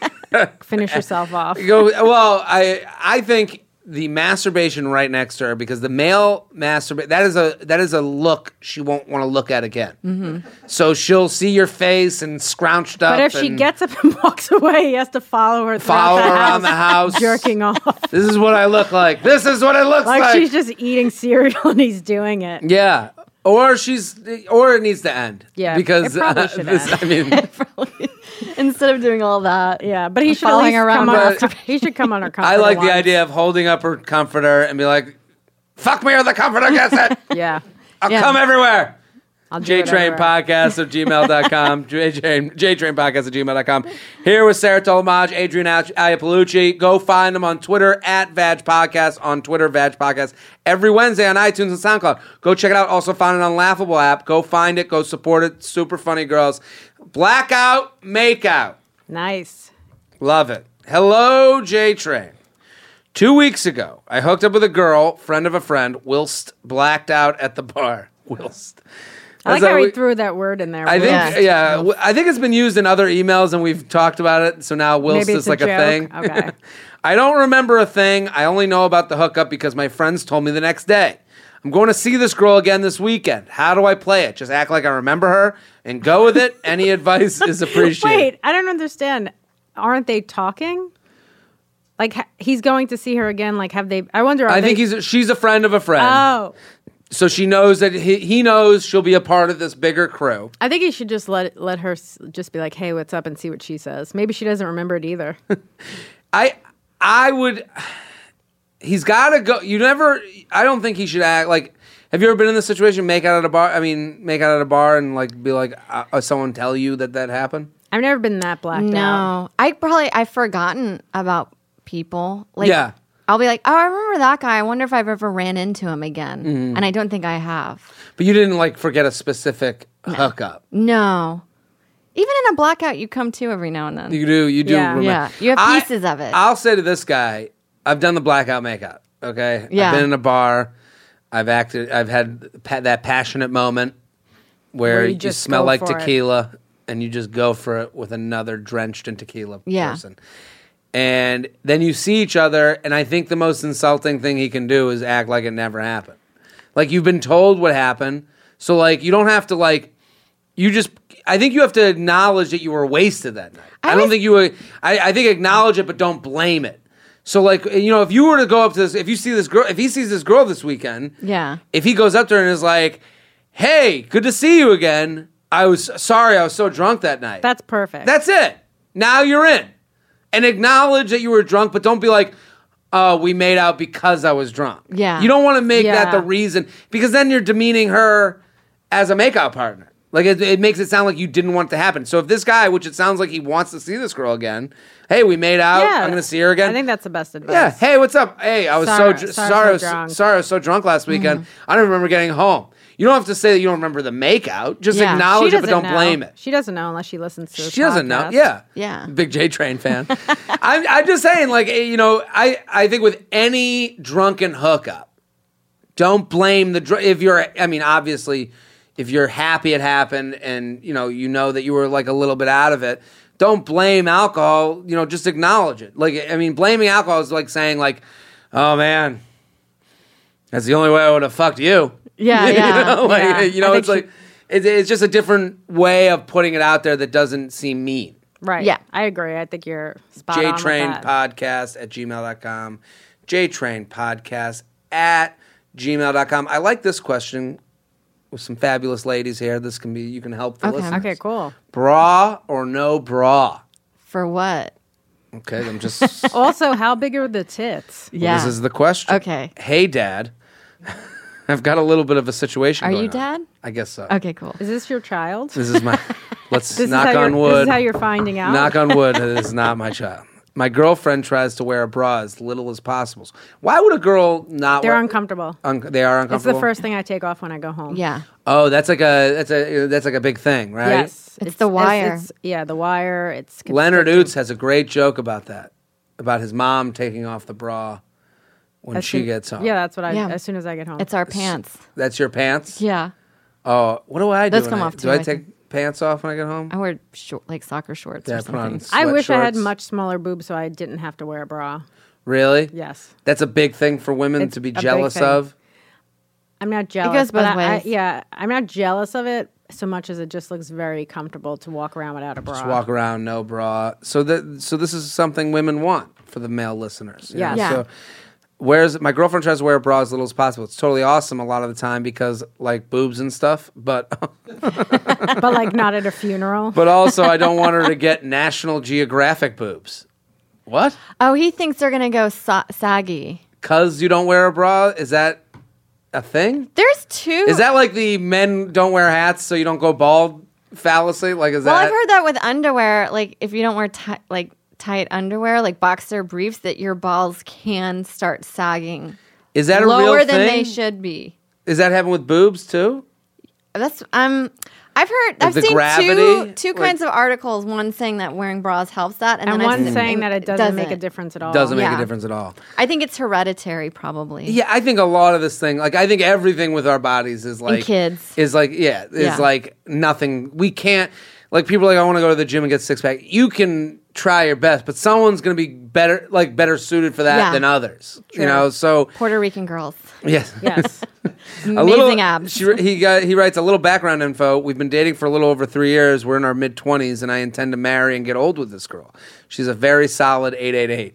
Finish yourself off. Go. Well, I I think the masturbation right next to her because the male masturbate that is a that is a look she won't want to look at again. Mm-hmm. So she'll see your face and scrouched up. But if she and gets up and walks away, he has to follow her. throughout follow the her around house, the house, jerking off. This is what I look like. This is what it looks Like, like. she's just eating cereal and he's doing it. Yeah. Or she's, or it needs to end. Yeah, because it probably uh, should this, end. I mean, Instead of doing all that. Yeah, but he should at Following least around come on. but- He should come on her comforter. I like the once. idea of holding up her comforter and be like, "Fuck me or the comforter gets it. Yeah, I'll Yeah. come everywhere." I'll do it JTrain everywhere. Podcast at gmail dot com. JTrain Podcast at gmail dot com. Here with Sarah Tolamaj, Adrian Iapolucci. Go find them on Twitter at Vag Podcast. On Twitter, Vag Podcast. Every Wednesday on iTunes and SoundCloud. Go check it out. Also find it on Laughable app. Go find it. Go support it. Super funny girls. Blackout, Makeout. Nice. Love it. Hello, J-Train. Two weeks ago, I hooked up with a girl, friend of a friend, whilst blacked out at the bar. Whilst. I like That's how we- he threw that word in there. I think, Yeah. yeah, w- I think it's been used in other emails, and we've talked about it. So now whilst Maybe is it's a like a, joke. thing. Okay. I don't remember a thing. I only know about the hookup because my friends told me the next day. I'm going to see this girl again this weekend. How do I play it? Just act like I remember her and go with it. Any advice is appreciated. Wait, I don't understand. Aren't they talking? Like ha- he's going to see her again. Like have they? I wonder. Are I think they, he's she's a friend of a friend. Oh, So she knows that he, he knows she'll be a part of this bigger crew. I think he should just let let her s- just be like, "Hey, what's up?" and see what she says. Maybe she doesn't remember it either. I I would. He's got to go. You never. I don't think he should act like. Have you ever been in this situation? Make out at a bar. I mean, make out at a bar and like be like, uh, uh, someone tell you that that happened. I've never been that blacked out. No. I probably I've forgotten about people. Like Yeah. I'll be like, oh, I remember that guy. I wonder if I've ever ran into him again. Mm-hmm. And I don't think I have. But you didn't like forget a specific hookup. No. Even in a blackout, you come to every now and then. You do. You do. Yeah. remember. Yeah, you have I- pieces of it. I'll say to this guy, I've done the blackout makeout. Okay. Yeah. I've been in a bar. I've acted. I've had pa- that passionate moment where, Where you you, just smell go like for it. tequila and you just go for it with another drenched in tequila Yeah. person. And then you see each other, and I think the most insulting thing he can do is act like it never happened. Like you've been told what happened, so like you don't have to like. You just. I think you have to acknowledge that you were wasted that night. I, I don't was- think you were. I, I think acknowledge it, but don't blame it. So like you know, if you were to go up to this, if you see this girl, if he sees this girl this weekend, Yeah. If he goes up to her and is like, "Hey, good to see you again. I was sorry, I was so drunk that night." That's perfect. That's it. Now you're in. And acknowledge that you were drunk, but don't be like, oh, we made out because I was drunk. Yeah. You don't want to make that Yeah. the reason, because then you're demeaning her as a makeout partner. Like, it, it makes it sound like you didn't want it to happen. So if this guy, which it sounds like he wants to see this girl again, hey, we made out, Yeah. I'm going to see her again. I think that's the best advice. Yeah. Hey, what's up? Hey, I was Sorry- so dr- sorry, sorry, I was so drunk. sorry, I was so drunk last weekend. I don't remember getting home. You don't have to say that you don't remember the makeout. Just Yeah. acknowledge She it, but don't doesn't know. blame it. She doesn't know unless she listens to. This She doesn't know. podcast. Yeah. Yeah. Big J Train fan. I'm, I'm just saying, like, eh, you know, I, I think with any drunken hookup, don't blame the dr- if you're. I mean, obviously, if you're happy it happened, and you know, you know that you were like a little bit out of it. Don't blame alcohol. You know, just acknowledge it. Like, I mean, blaming alcohol is like saying, like, oh man, that's the only way I would have fucked you. Yeah, you yeah, know, like, yeah. you I know, think it's like it, it's just a different way of putting it out there that doesn't seem mean. Right. Yeah. I agree. I think you're spot on with JTrain that. Podcast at gmail dot com. JTrain Podcast at gmail dot com. I like this question with some fabulous ladies here. This can be, you can help the Okay. listeners. Okay, cool. Bra or no bra? For what? Okay, I'm just. Also, how big are the tits? Yeah. This is the question. Okay. Hey, Dad. I've got a little bit of a situation Are going you on. Dad? I guess so. Okay, cool. Is this your child? This is my Let's This knock is how on you're, wood. This is how you're finding out. Knock on wood. This is not my child. My girlfriend tries to wear a bra as little as possible. Why would a girl not? They're wear, uncomfortable. Un- they are It's uncomfortable. the first thing I take off when I go home. Yeah. Oh, that's like a that's a that's like a big thing, right? Yes. It's the wire. It's, yeah, the wire. It's Leonard constricting. Oots has a great joke about that, about his mom taking off the bra when As she soon- gets home. Yeah, that's what I. Yeah. As soon as I get home. It's our pants. That's your pants? Yeah. Oh, what do I do? Those when come I- off Do too, I I take think. pants off when I get home? I wear short, like soccer shorts Yeah, or I put on something. I wish I had sweatshorts. much smaller boobs so I didn't have to wear a bra. Really? Yes. That's a big thing for women It's to be a big jealous thing. of. I'm not jealous. goes but both I- I- ways. yeah, I'm not jealous of it so much as it just looks very comfortable to walk around without a bra. Just walk around no bra. So that so this is something women want for the male listeners. you Yes. know? Yeah. So whereas my girlfriend tries to wear a bra as little as possible. It's totally awesome a lot of the time because like boobs and stuff, but but like not at a funeral. but also I don't want her to get National Geographic boobs. What? Oh, he thinks they're gonna go sa- saggy. Cuz you don't wear a bra? Is that a thing? There's two. Is that like the men don't wear hats so you don't go bald fallacy? Like is Well, that I've heard that with underwear. Like if you don't wear ti- like tight underwear, like boxer briefs, that your balls can start sagging Is that a lower real than thing? they should be. Is that happen with boobs too? That's um. I've heard. Like I've the seen gravity? two two Like- kinds of articles. One saying that wearing bras helps that, and, and then I've one seen- saying that it doesn't, make a doesn't. difference at all. Doesn't make Yeah. a difference at all. I think it's hereditary, probably. Yeah, I think a lot of this thing, like I think everything with our bodies is like kids. is like yeah, is Yeah. like nothing. We can't like people are like I want to go to the gym and get six pack. You can try your best, but someone's going to be better like better suited for that Yeah. than others. You True. know, so Puerto Rican girls, yes. Yes. A amazing little, abs. She, he got he writes a little background info. We've been dating for a little over three years. We're in our mid twenties, and I intend to marry and get old with this girl. She's a very solid eight eight eight.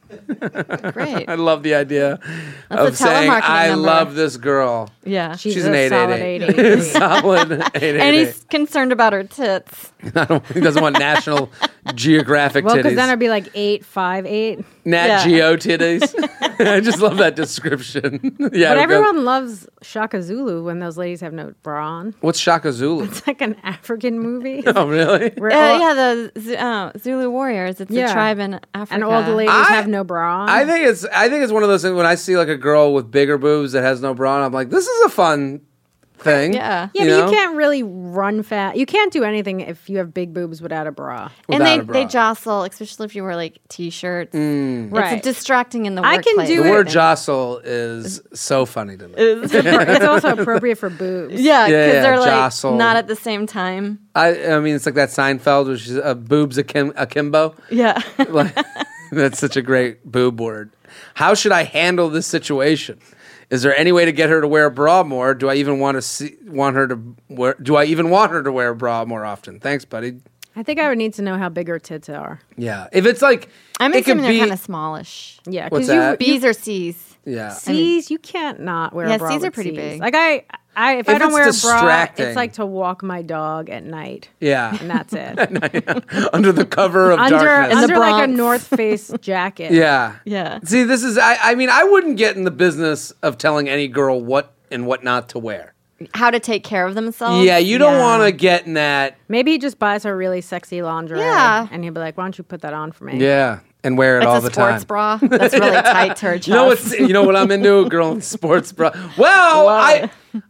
Great. I love the idea That's of a saying telemarketing I number." love this girl. Yeah, She's, She's a an eight eight solid eight. eight eight eight. Solid eight eight eight. and he's concerned about her tits. I don't, he doesn't want National Geographic Well, titties. because then it'd be like eight five eight. Nat Yeah. Geo titties. I just love that description. yeah. But because- everyone loves Shaka Zulu when those ladies have no bra on. What's Shaka Zulu? It's like an African movie. Oh, really? Where Uh, all- yeah, the Z- uh, Zulu warriors. It's Yeah. a tribe in Africa. and all the ladies I- have no bra on. I think it's I think it's one of those things when I see like a girl with bigger boobs that has no bra on, I'm like, this is a fun thing. Yeah. yeah, you but know? you can't really run fast. You can't do anything if you have big boobs without a bra. and Without they a bra. they jostle, especially if you wear like t-shirts. Right. It's distracting in the I can workplace. do The it- word jostle is so funny to me. It's also appropriate for boobs. Yeah, because Yeah, yeah, they're like jostle. not at the same time. I I mean it's like that Seinfeld which is a boobs akim, akimbo. Yeah. Like, that's such a great boob word. How should I handle this situation? Is there any way to get her to wear a bra more? Do I even want to see want her to wear? Do I even want her to wear a bra more often? Thanks, buddy. I think I would need to know how big her tits are. Yeah, if it's like I'm it could assuming they're be kind of smallish. Yeah, What's because you, that? B's or C's. yeah. C's, you can't not wear Yeah, a bra. C's are with pretty C's. big. Like I, I if, If I don't it's wear a bra, distracting. it's like to walk my dog at night, Yeah, and that's it. under the cover of under darkness. under like a Bronx. North Face jacket. yeah, Yeah. See, this is. I, I mean, I wouldn't get in the business of telling any girl what and what not to wear. How to take care of themselves. Yeah, you don't Yeah. want to get in that. Maybe he just buys her really sexy lingerie. Yeah. and he'll be like, "Why don't you put that on for me?" Yeah, and wear it It's all a the sports time. bra that's really tight to her chest. You know what's you know what I'm into? A girl in sports bra. Well, Love I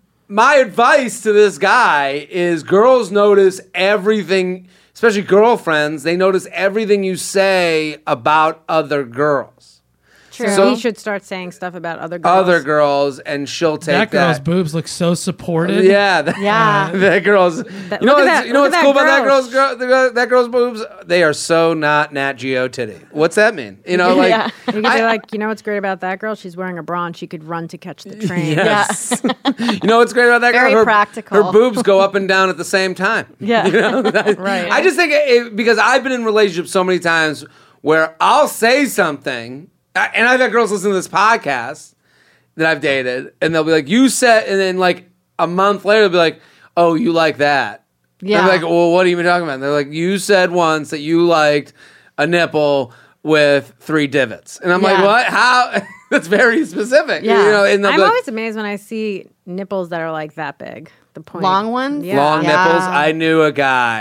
my advice to this guy is girls notice everything, especially girlfriends, they notice everything you say about other girls. True. So So- he should start saying stuff about other girls. Other girls and she'll take That that. girl's boobs look so supported. Yeah, that, Yeah. that girl's. That- you know look at what's, that- you know look what's at cool that about that girl. girl's girl, the girl- that girl's boobs? They are so not Nat Geo titty. What's that mean? You know, like Yeah. You could I- be like, you know what's great about that girl? She's wearing a bra and she could run to catch the train. Yes. you know what's great about that Very girl? Her, practical. Her boobs go up and down at the same time. Yeah. Right. I just think it, because I've been in relationships so many times where I'll say something, and I've had girls listen to this podcast that I've dated, and they'll be like, "You said," and then like a month later, they'll be like, "Oh, you like that?" Yeah. I'm like, "Well, what are you even talking about?" And they're like, "You said once that you liked a nipple with three divots," and I'm like, Yeah. "What? How?" That's very specific. Yeah. You know, and they'll I'm be like, always amazed when I see nipples that are like that big. The point. Long ones? Yeah. long Yeah. nipples. I knew a guy.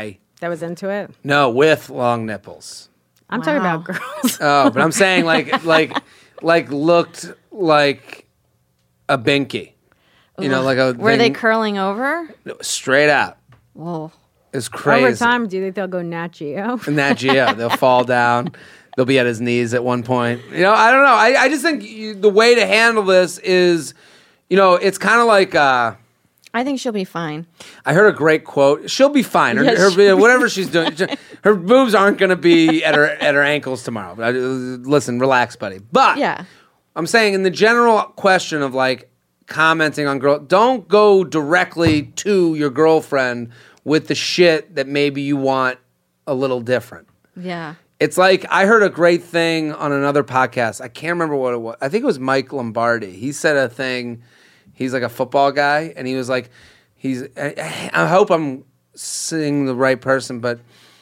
that was into it? No, with long nipples. I'm talking Wow. about girls. Oh, but I'm saying like like like looked like a binky. You know, like a Were they thing- curling over? straight out. Whoa. It's crazy. Over time, do you think they'll go Nat Geo? Nat Geo, they'll fall down. They'll be at his knees at one point. You know, I don't know. I, I just think you, the way to handle this is, you know, it's kind of like. Uh, I think she'll be fine. I heard a great quote. She'll be fine. Her, Yeah, her- she'll be whatever she's doing, she- her boobs aren't going to be at her at her ankles tomorrow. But, uh, listen, relax, buddy. But Yeah. I'm saying in the general question of like commenting on girl, don't go directly to your girlfriend with the shit that maybe you want a little different. Yeah. It's like I heard a great thing on another podcast. I can't remember what it was. I think it was Mike Lombardi. He said a thing. He's like a football guy, and he was like, "He's." I, I hope I'm saying the right person, but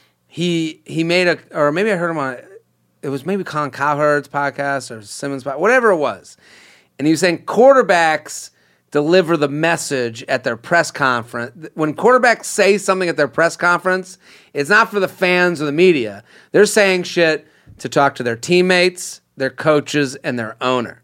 he he made a, or maybe I heard him on. It was maybe Colin Cowherd's podcast or Simmons' podcast, whatever it was, and he was saying quarterbacks deliver the message at their press conference. When quarterbacks say something at their press conference, it's not for the fans or the media. They're saying shit to talk to their teammates, their coaches, and their owner.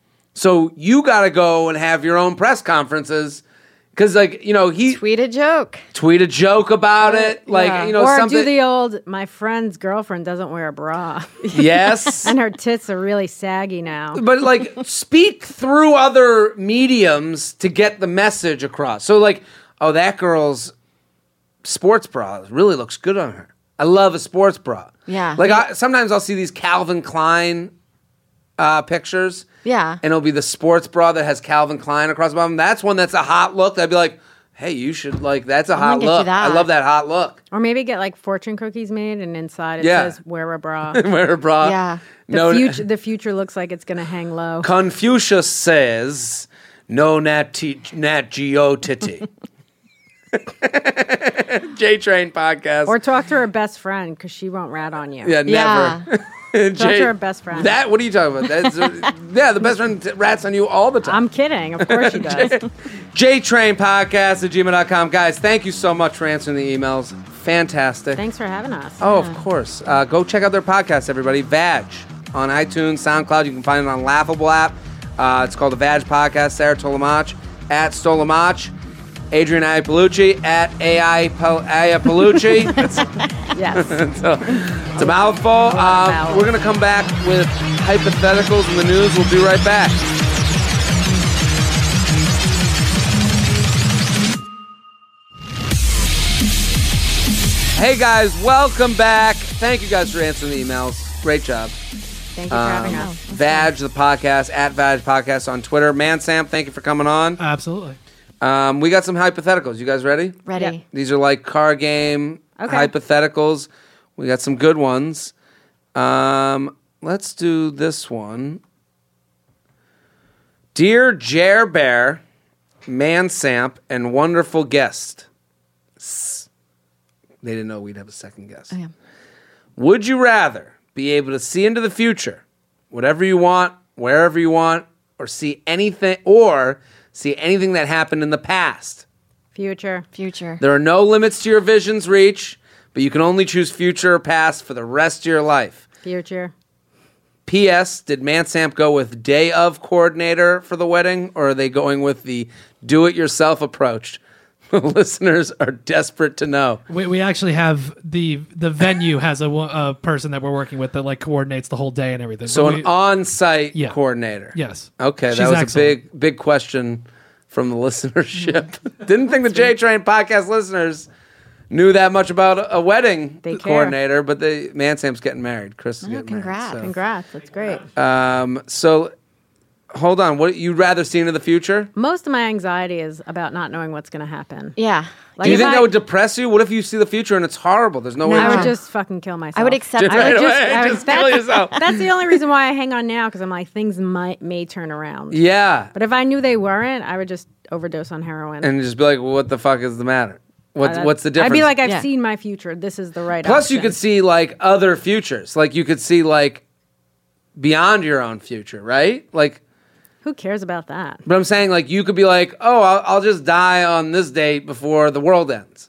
So you got to go and have your own press conferences because, like, you know, he Tweet a joke. tweet a joke about it. Like, Yeah. you know, or something. do the old, my friend's girlfriend doesn't wear a bra. Yes. And her tits are really saggy now. But like speak through other mediums to get the message across. So like, oh, that girl's sports bra really looks good on her. I love a sports bra. Yeah. Like I, sometimes I'll see these Calvin Klein uh, pictures. Yeah. And it'll be the sports bra that has Calvin Klein across the bottom. That's one that's a hot look. That'd be like, hey, you should like, that's a gonna hot get you look. that. I love that hot look. Or maybe get like fortune cookies made and inside it Yeah. says wear a bra. Wear a bra. Yeah. The, No, future, the future looks like it's going to hang low. Confucius says, no Nat, T- Nat Geo titty. J-Train podcast. Or talk to her best friend because she won't rat on you. yeah, Yeah. never. Talk to her best friend. That, what are you talking about? That's, uh, yeah, the best friend t- rats on you all the time. I'm kidding. Of course she does. J-Train podcast at gmail dot com. Guys, thank you so much for answering the emails. Fantastic. Thanks for having us. Oh, of course. Uh, go check out their podcast, everybody. Vag on iTunes, SoundCloud. You can find it on Laughable app. Uh, it's called the Vag Podcast. Sarah Tolamach at Stolamach. Adrian Iapolucci at A I Iapolucci. It's, Yes. it's, a, it's a mouthful. Um, mouthful. we're going to come back with hypotheticals in the news. We'll be right back. Hey guys, welcome back. Thank you guys for answering the emails. Great job. Thank you for having Um, us. Vag, the podcast, at Vag Podcast on Twitter. Man Sam, thank you for coming on. Absolutely. Um, we got some hypotheticals. You guys ready? Ready. Yep. These are like car game Okay. hypotheticals. We got some good ones. Um, let's do this one. Dear Jer Bear, Man Samp, and wonderful guest. S- They didn't know we'd have a second guest. Oh, yeah. Would you rather be able to see into the future, whatever you want, wherever you want, or see anything, or see anything that happened in the past? Future. Future. There are no limits to your vision's reach, but you can only choose future or past for the rest of your life. Future. P S. Did Mansamp go with day of coordinator for the wedding, or are they going with the do-it-yourself approach? Listeners are desperate to know. We, we actually have the the venue has a, wo- a person that we're working with that like coordinates the whole day and everything. So But an we- on-site Yeah. coordinator. yes. Okay, She's that was excellent. a big, big question from the listenership. Didn't think the J-Train podcast listeners knew that much about a wedding They care. coordinator, but the Mansamp's getting married. Chris is Oh, getting congrats. married. Congrats. That's great. So, um, so hold on. What you'd rather see into the future? Most of my anxiety is about not knowing what's going to happen. Yeah. Like Do you if think I, that would depress you? What if you see the future and it's horrible? There's no way. I No. would just fucking kill myself. I would accept Just I right would away, just, I would- just kill that's- yourself. That's the only reason why I hang on now because I'm like things might may turn around. Yeah, But if I knew they weren't, I would just overdose on heroin. and just be like, well, "What the fuck is the matter? What's Uh, what's the difference?" I'd be like, I've Yeah. seen my future. This is the right. Plus, you option. could see like other futures. Like you could see like beyond your own future, right? Like, Who cares about that? but I'm saying like you could be like, oh, I'll, I'll just die on this date before the world ends.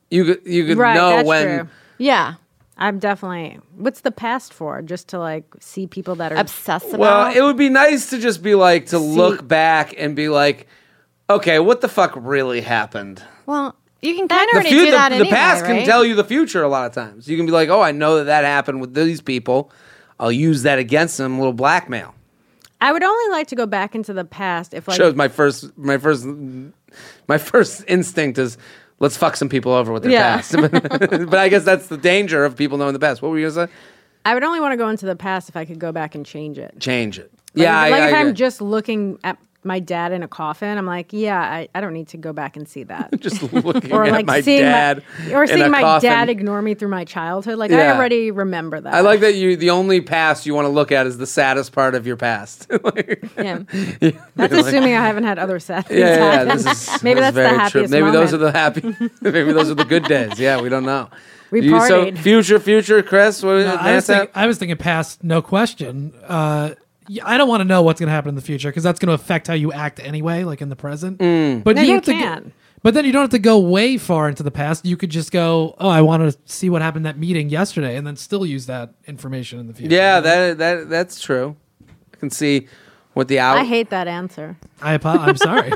You could you could Right, know that's when. true. Yeah. I'm definitely. What's the past for? Just to like see people that are Obsessed about. Well, it would be nice to just be like to See- look back and be like, okay, what the fuck really happened? well, you can kind of The, already fu- do the, that the anyway, past right? can tell you the future a lot of times. You can be like, oh, I know that that happened with these people. I'll use that against them, a little blackmail. I would only like to go back into the past if like Shows my first, my first, my first instinct is let's fuck some people over with their Yeah. past. But I guess that's the danger of people knowing the past. What were you gonna say? I would only want to go into the past if I could go back and change it. Change it. Like, yeah, if, like I, if I, I'm agree. just looking at my dad in a coffin, I'm like, yeah, I, I don't need to go back and see that. just looking or at like my seeing dad my, or in seeing a my coffin. dad ignore me through my childhood. Like I Yeah. already remember that. I like that you. The only past you want to look at is the saddest part of your past. Like, Yeah. That's assuming I haven't had other sad things yeah, yeah, happen. this is Maybe this is that's the very happiest true. Maybe those are moment. the happy. Maybe those are the good days. Yeah, we don't know. We You- so partied. future, future, Chris. What, No, I, was that's think, I was thinking past, no question. Uh, yeah, I don't want to know what's going to happen in the future because that's going to affect how you act anyway, like in the present. Mm. But No, you, you don't have to can. go, but then you don't have to go way far into the past. You could just go, oh, I want to see what happened in that meeting yesterday, and then still use that information in the future. yeah, that that that's true. I can see what the out. I hate that answer. I apo- I'm sorry.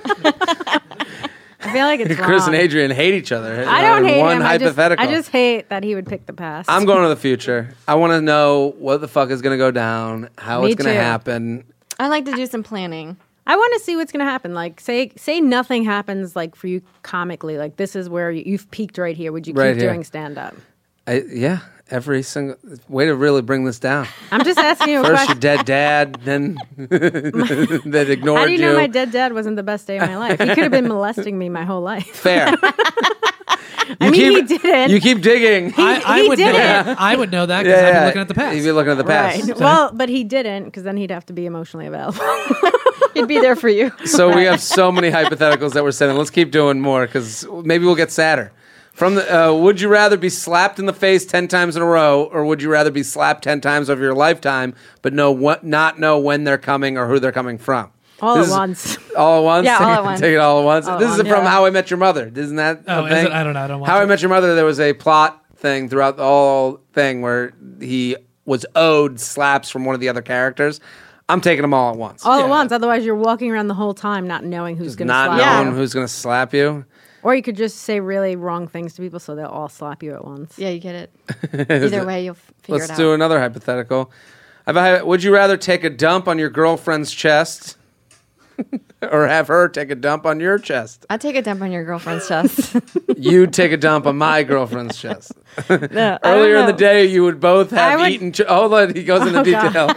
I feel like it's Chris wrong. and Adrian hate each other. I don't on hate one him. I just, hypothetical. I just hate that he would pick the past. I'm going to the future. I want to know what the fuck is going to go down, how Me it's going to too. happen. I like to do some planning. I want to see what's going to happen. Like, say, say nothing happens. Like for you, comically, like this is where you, you've peaked right here. Would you keep Right here. doing stand up? I, yeah, every single way to really bring this down. I'm just asking you a First your question. dead dad, then that ignored How do you know my dead dad wasn't the best day of my life? He could have been molesting me my whole life. Fair. I You mean, keep, he didn't. You keep digging. I, I he would know. didn't. I would know that because I've been looking at the past. You'd be looking at the past. Right. Well, but he didn't because then he'd have to be emotionally available. He'd be there for you. So we have so many hypotheticals that we're sending. Let's keep doing more because maybe we'll get sadder. From the, uh, would you rather be slapped in the face ten times in a row, or would you rather be slapped ten times over your lifetime, but know what, not know when they're coming or who they're coming from? All This at is- once. All at once? Yeah, all Take- at once. Take it all at once. All at this is once. from Yeah. How I Met Your Mother. Isn't that Oh, a is thing? it? I don't know. I don't watch How I it. Met Your Mother, there was a plot thing throughout the whole thing where he was owed slaps from one of the other characters. I'm taking them all at once. All Yeah. at once. Otherwise, you're walking around the whole time not knowing who's going to Not slap knowing you. who's going to slap you. Or you could just say really wrong things to people so they'll all slap you at once. Yeah, you get it. Either way, you'll f- figure Let's it out. do another hypothetical. Have I- Would you rather take a dump on your girlfriend's chest or have her take a dump on your chest? I'd take a dump on your girlfriend's chest. You take a dump on my girlfriend's chest. No, I don't Earlier in the know. day, you would both have I would- eaten. Ch- Hold on, he goes into Oh, God.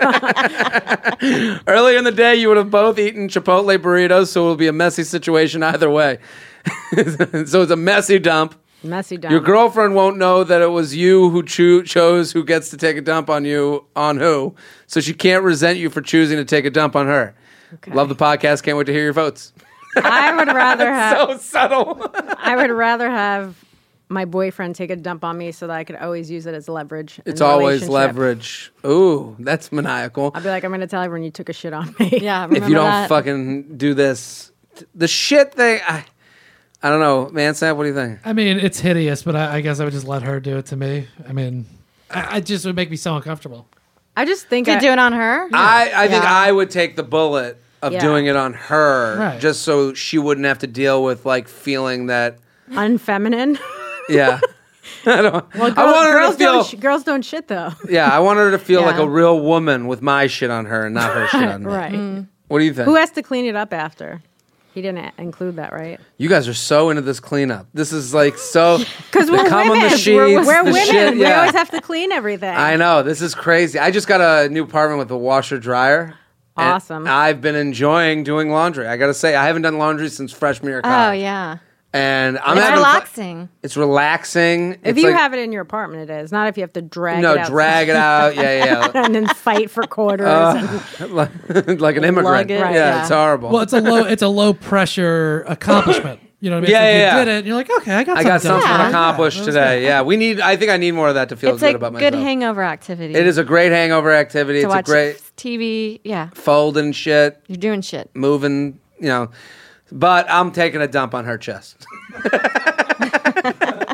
detail. Earlier in the day, you would have both eaten Chipotle burritos, so it will be a messy situation either way. So it's a messy dump. Messy dump. Your girlfriend won't know that it was you who cho- chose who gets to take a dump on you on who, so she can't resent you for choosing to take a dump on her. Okay. Love the podcast. Can't wait to hear your votes. I would rather have. So subtle. I would rather have my boyfriend take a dump on me so that I could always use it as leverage. in It's the always relationship. leverage. Ooh, that's maniacal. I'll be like, I'm going to tell everyone you took a shit on me. Yeah, remember If you don't that? fucking do this, the shit thing. I, I don't know, man. Sam, what do you think? I mean, it's hideous, but I, I guess I would just let her do it to me. I mean, I, I just would make me so uncomfortable. I just think Could I, do it on her. I, I think Yeah. I would take the bullet of Yeah. doing it on her, Right. just so she wouldn't have to deal with like feeling that. unfeminine. Yeah. I don't. Well, I girls, want her girls to feel. don't sh- girls don't shit though. Yeah, I want her to feel like Yeah. a real woman with my shit on her and not her shit on me. Right. What do you think? Who has to clean it up after? He didn't a- include that, right? You guys are so into this cleanup. This is like so. Because we're cum women. on the sheets, we're we're the women. shit, We yeah. always have to clean everything. I know this is crazy. I just got a new apartment with a washer dryer. and Awesome. I've been enjoying doing laundry. I got to say, I haven't done laundry since freshman year of college. Oh yeah, And I'm it's having fun- relaxing. It's relaxing. if It's you like- have it in your apartment, it is not if you have to drag no it out. drag it out. Yeah, yeah. and then fight for quarters. and, like, like an immigrant. it, yeah, yeah. it's horrible. Well, it's a low, it's a low pressure accomplishment. You know what I mean? Yeah, It's like yeah, you yeah. did it. And you're like, okay, I got I something got something done. Yeah. accomplished Yeah, that was today. good. Yeah, we need. I think I need more of that to feel It's good a about myself. good hangover activity. It is a great hangover activity. to It's a watch great T V. Yeah, folding shit, you're doing shit. moving. You know, but I'm taking a dump on her chest.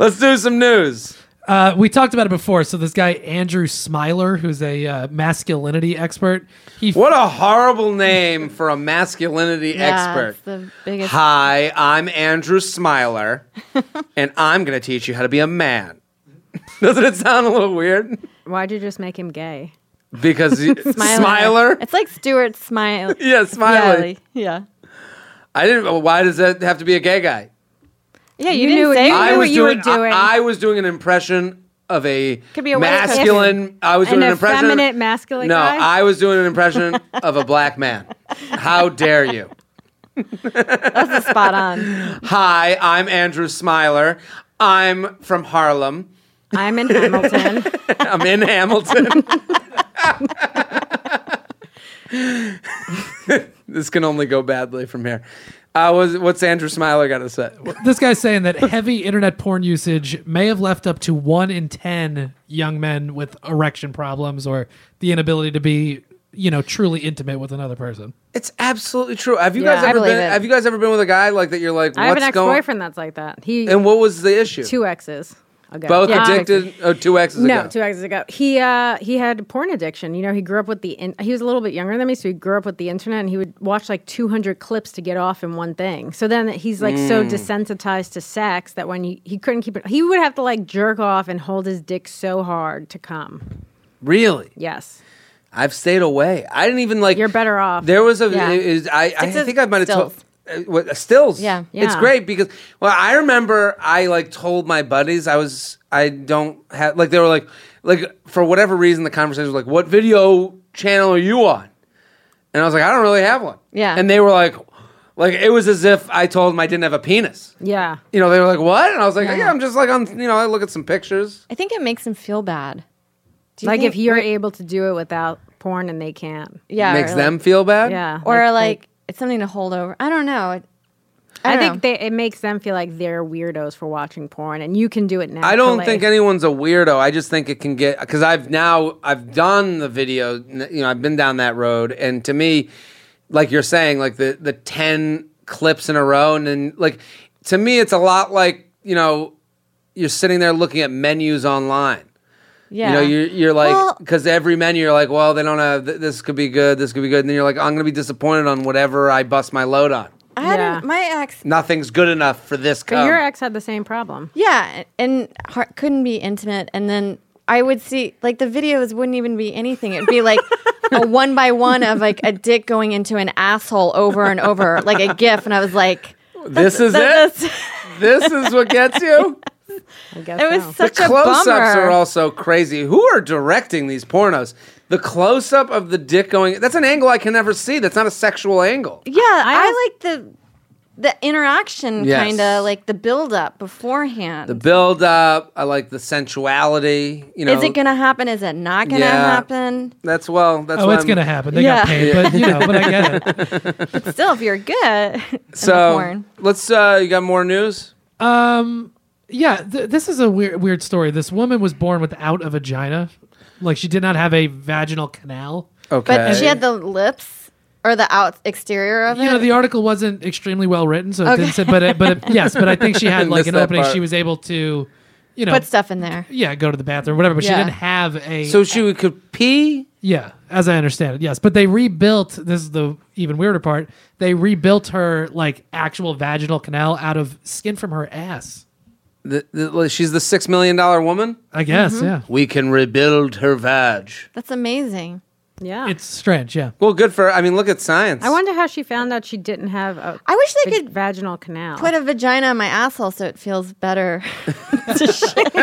Let's do some news. Uh, we talked about it before. So this guy Andrew Smiler, who's a uh, masculinity expert, he What a horrible name for a masculinity Yeah, expert. it's the biggest. Hi, I'm Andrew Smiler, and I'm going to teach you how to be a man. Doesn't it sound a little weird? Why'd you just make him gay? Because he- Smiler. Smiler? It's like Stuart Smile. Yeah, Smiley. Yeah. I didn't. Why does that have to be a gay guy? Yeah, you, You didn't knew- say you it. knew I what was you were doing. doing. I, I was doing an impression of a Could be a white person. masculine. I was An doing an impression. effeminate masculine no, guy? I was doing an impression of a black man. How dare you? That's spot on. Hi, I'm Andrew Smiler. I'm from Harlem. I'm in Hamilton. I'm in Hamilton. This can only go badly from here. Uh, was, what's Andrew Smiler got to say? this guy's saying that heavy internet porn usage may have left up to one in ten young men with erection problems or the inability to be, you know, truly intimate with another person. It's absolutely true. Have you Yeah, guys I ever believe been? it. Have you guys ever been with a guy like that? You're like, what's I have an going? ex-boyfriend that's like that. He And what was the issue? two exes ago. Both Yeah, two addicted? exes. Oh, two exes No, ago. two exes ago. He uh he had porn addiction. You know, he grew up with the. In- he was a little bit younger than me, so he grew up with the internet, and he would watch like two hundred clips to get off in one thing. So then he's like Mm. so desensitized to sex that when he he couldn't keep it, he would have to like jerk off and hold his dick so hard to come. Really? Yes, I've stayed away. I didn't even like. you're better off. There was a. Yeah. Is, I, I It's a think I might have told. stills. Uh, what, uh, stills. Yeah. It's Yeah. great because well, I remember I like told my buddies I was I don't have like they were like like for whatever reason the conversation was like, what video channel are you on? And I was like, I don't really have one. Yeah. And they were like, like it was as if I told them I didn't have a penis. yeah. You know, they were like, what? And I was like, yeah, Yeah. I'm just like on. You know, I look at some pictures. I think it makes him feel bad. Do you Like think- if you're able to do it without porn and they can't. yeah, Makes or them like, feel bad. Yeah. or like, it's something to hold over. I don't know. I, I don't think know. they, it makes them feel like they're weirdos for watching porn, and you can do it naturally. I don't think anyone's a weirdo. I just think it can get because I've now I've done the video. You know, I've been down that road, and to me, like you're saying, like the the ten clips in a row, and then like to me, it's a lot like you know you're sitting there looking at menus online. yeah. You know, you're you're like Well- because every menu you're like, well, they don't have th- this could be good, this could be good, and then you're like, I'm gonna be disappointed on whatever I bust my load on. I had Yeah. a, my ex. Nothing's good enough for this. But cum. your ex had the same problem. Yeah, and har- couldn't be intimate. And then I would see like the videos wouldn't even be anything. It'd be like a one by one of like a dick going into an asshole over and over, like a GIF. And I was like, This is that- it. that's- This is what gets you. I guess it was so. such The a close-ups bummer. are also crazy. Who are directing these pornos? The close-up of the dick going—that's an angle I can never see. That's not a sexual angle. Yeah, I, I like the the interaction, Yes. kind of like the build up beforehand. The build-up. I like the sensuality. You know, Is it gonna happen? Is it not gonna Yeah. happen? That's well. That's Oh, what it's I'm- going to happen. They Yeah. got paid, but you know, but I get it. Still, if you're good, in the So porn. let's. Uh, you got more news? Um, yeah, th- this is a weird, weird story. This woman was born without a vagina, like she did not have a vaginal canal. Okay. But she had the lips or the out exterior of You it. know, the article wasn't extremely well written, so it Okay. didn't say. But it, but it, yes, but I think she had like Missed an that opening. part. She was able to, you know, put stuff in there. yeah, go to the bathroom, whatever. But she Yeah. didn't have a. So she could pee. Yeah, as I understand it, yes. But they rebuilt. This is the even weirder part. They rebuilt her like actual vaginal canal out of skin from her ass. The, the, she's the six million dollar woman. I guess. Mm-hmm. Yeah, We can rebuild her vag. That's amazing. Yeah. it's strange. Yeah. Well, good for. I mean, look at science. I wonder how she found out she didn't have a I wish they va- could vaginal canal. put a vagina on my asshole so it feels better. to shit.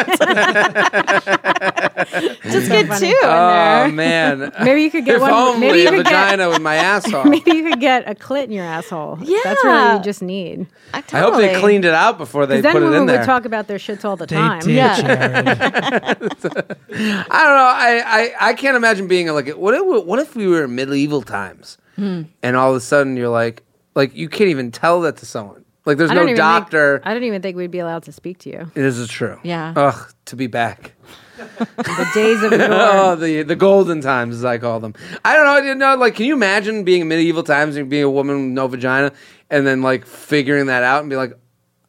Just get two in Oh there. man. Maybe you could get if one. only Maybe you a could vagina with my asshole. get. Maybe you could get a clit in your asshole. That's really Yeah. you just need. I, I hope they totally- cleaned it out before they Because then put it women in there. would talk about their shits all the They time. did, Yeah. Jared. I don't know. I, I, I can't imagine being a, like what if what if we were in medieval times Hmm. and all of a sudden you're like like you can't even tell that to someone. Like there's I no don't even doctor. Think, I don't even think we'd be allowed to speak to you. This is true. Yeah. Ugh, to be back. The days of Oh, yore. the the golden times, as I call them. I don't know. I didn't know. Like, can you imagine being in medieval times and being a woman with no vagina, and then like figuring that out and be like,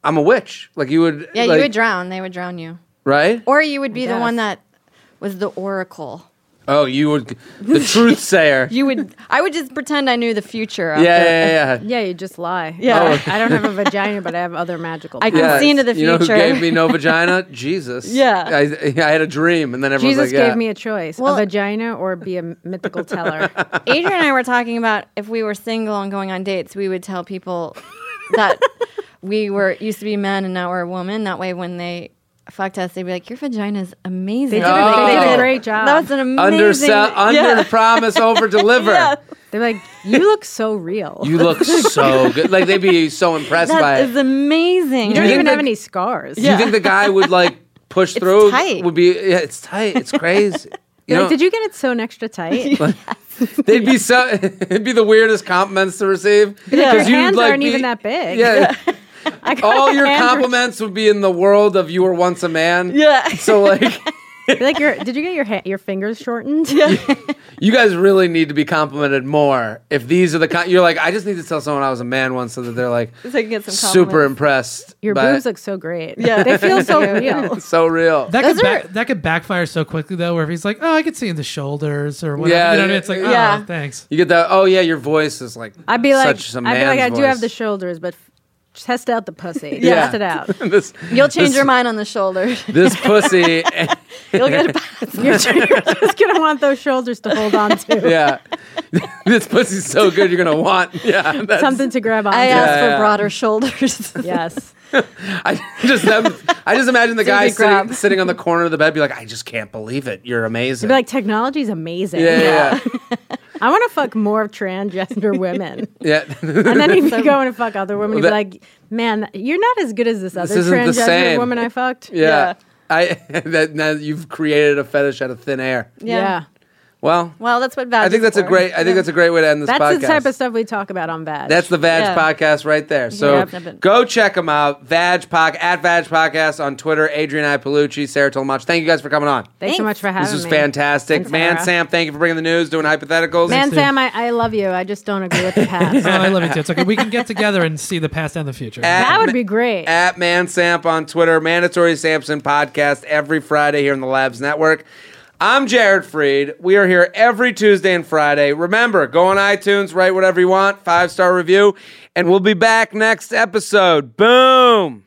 I'm a witch. Like you would. Yeah, like, you would drown. They would drown you. Right? Or you would be the Yes. one that was the oracle. Oh, you would. The truth sayer. You would. I would just pretend I knew the future. yeah, after- yeah, yeah, yeah. Yeah, you just lie. Yeah. I don't have a vagina, but I have other magical I powers. can see into the You know who future. gave me no vagina? Jesus. Yeah. I, I had a dream, and then everyone's Jesus like, yeah. gave me a choice: Well- a vagina or be a mythical teller. Adrian and I were talking about if we were single and going on dates, we would tell people that we were used to be men and now we're a woman. That way, when they fucked us, they'd be like, "Your vagina's amazing." They did, Oh. a, they did a great job. That was an amazing. Undersell, under yeah. promise, over deliver. Yeah. They're like, you look so real. You look so good. Like they'd be so impressed by That it. is amazing. You don't you think even the- have any scars. Do you think the guy would like push through? tight. Would be yeah, it's tight. It's crazy. You You're know, like, did you get it sewn extra tight? they'd be so. It'd be the weirdest compliments to receive. Your 'Cause you'd, hands like, aren't be- even that big. Yeah. I got All my your hands are- compliments would be in the world of you were once a man. Yeah. So like, Like, your, did you get your ha- your fingers shortened? you guys really need to be complimented more. If these are the con- you're like, I just need to tell someone I was a man once, so that they're like So I can get some super compliments. impressed. Your by boobs look so great. Yeah, they feel so real. so real. That could, Those are- back, that could backfire so quickly though, where if he's like, "Oh, I could see in the shoulders" or whatever, Yeah, you know what I mean? It's like, "Oh, yeah. thanks." You get that? Oh yeah, your voice is like. I'd be like, such a I'd be like, I man's do have voice. the shoulders, but f- test out the pussy. Yeah. Test it out. this, You'll change this, your mind on the shoulders. This pussy. You'll get a pass. You're, you're just gonna want those shoulders to hold on to. yeah. This pussy's so good, you're gonna want. Yeah. That's, Something to grab onto. I asked Yeah, for yeah. broader shoulders. Yes. I just, I just imagine the So you guy could grab. sitting, sitting on the corner of the bed, be like, I just can't believe it. You're amazing. You'd be like, technology's amazing. yeah, yeah, yeah. I want to fuck more transgender women. yeah. And then he'd go in and fuck other women. He'd be That- like, man, you're not as good as this other isn't the transgender same. woman I fucked. Yeah. Yeah. I that now you've created a fetish out of thin air. Yeah. Well, Well, that's what Vag I think is that's a for. great. I think that's a great way to end this That's podcast. the type of stuff we talk about on Vag. That's the Vag Yeah. podcast right there. So Yep. go check them out. Vag Pod at Vag Podcast on Twitter. Adrian Ipalucci, Sarah Tolmach. Thank you guys for coming on. Thanks, so Thanks. much for having This was me. fantastic. Thanks, Man, Sarah. Sam, thank you for bringing the news, doing hypotheticals. Man, too. Sam, I, I love you. I just don't agree with the past. Oh, I love it too. It's okay. We can get together and see the past and the future. At That would Ma- be great. At Man Samp on Twitter. Mandatory Sampson podcast every Friday here on the Labs Network. I'm Jared Freed. We are here every Tuesday and Friday. Remember, go on iTunes, write whatever you want, five-star review, and we'll be back next episode. Boom!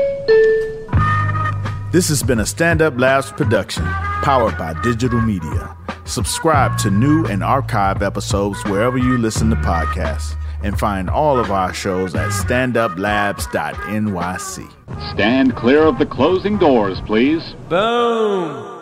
This has been a Stand Up Labs production, powered by digital media. Subscribe to new and archive episodes wherever you listen to podcasts, and find all of our shows at stand up labs dot n y c. Stand clear of the closing doors, please. Boom!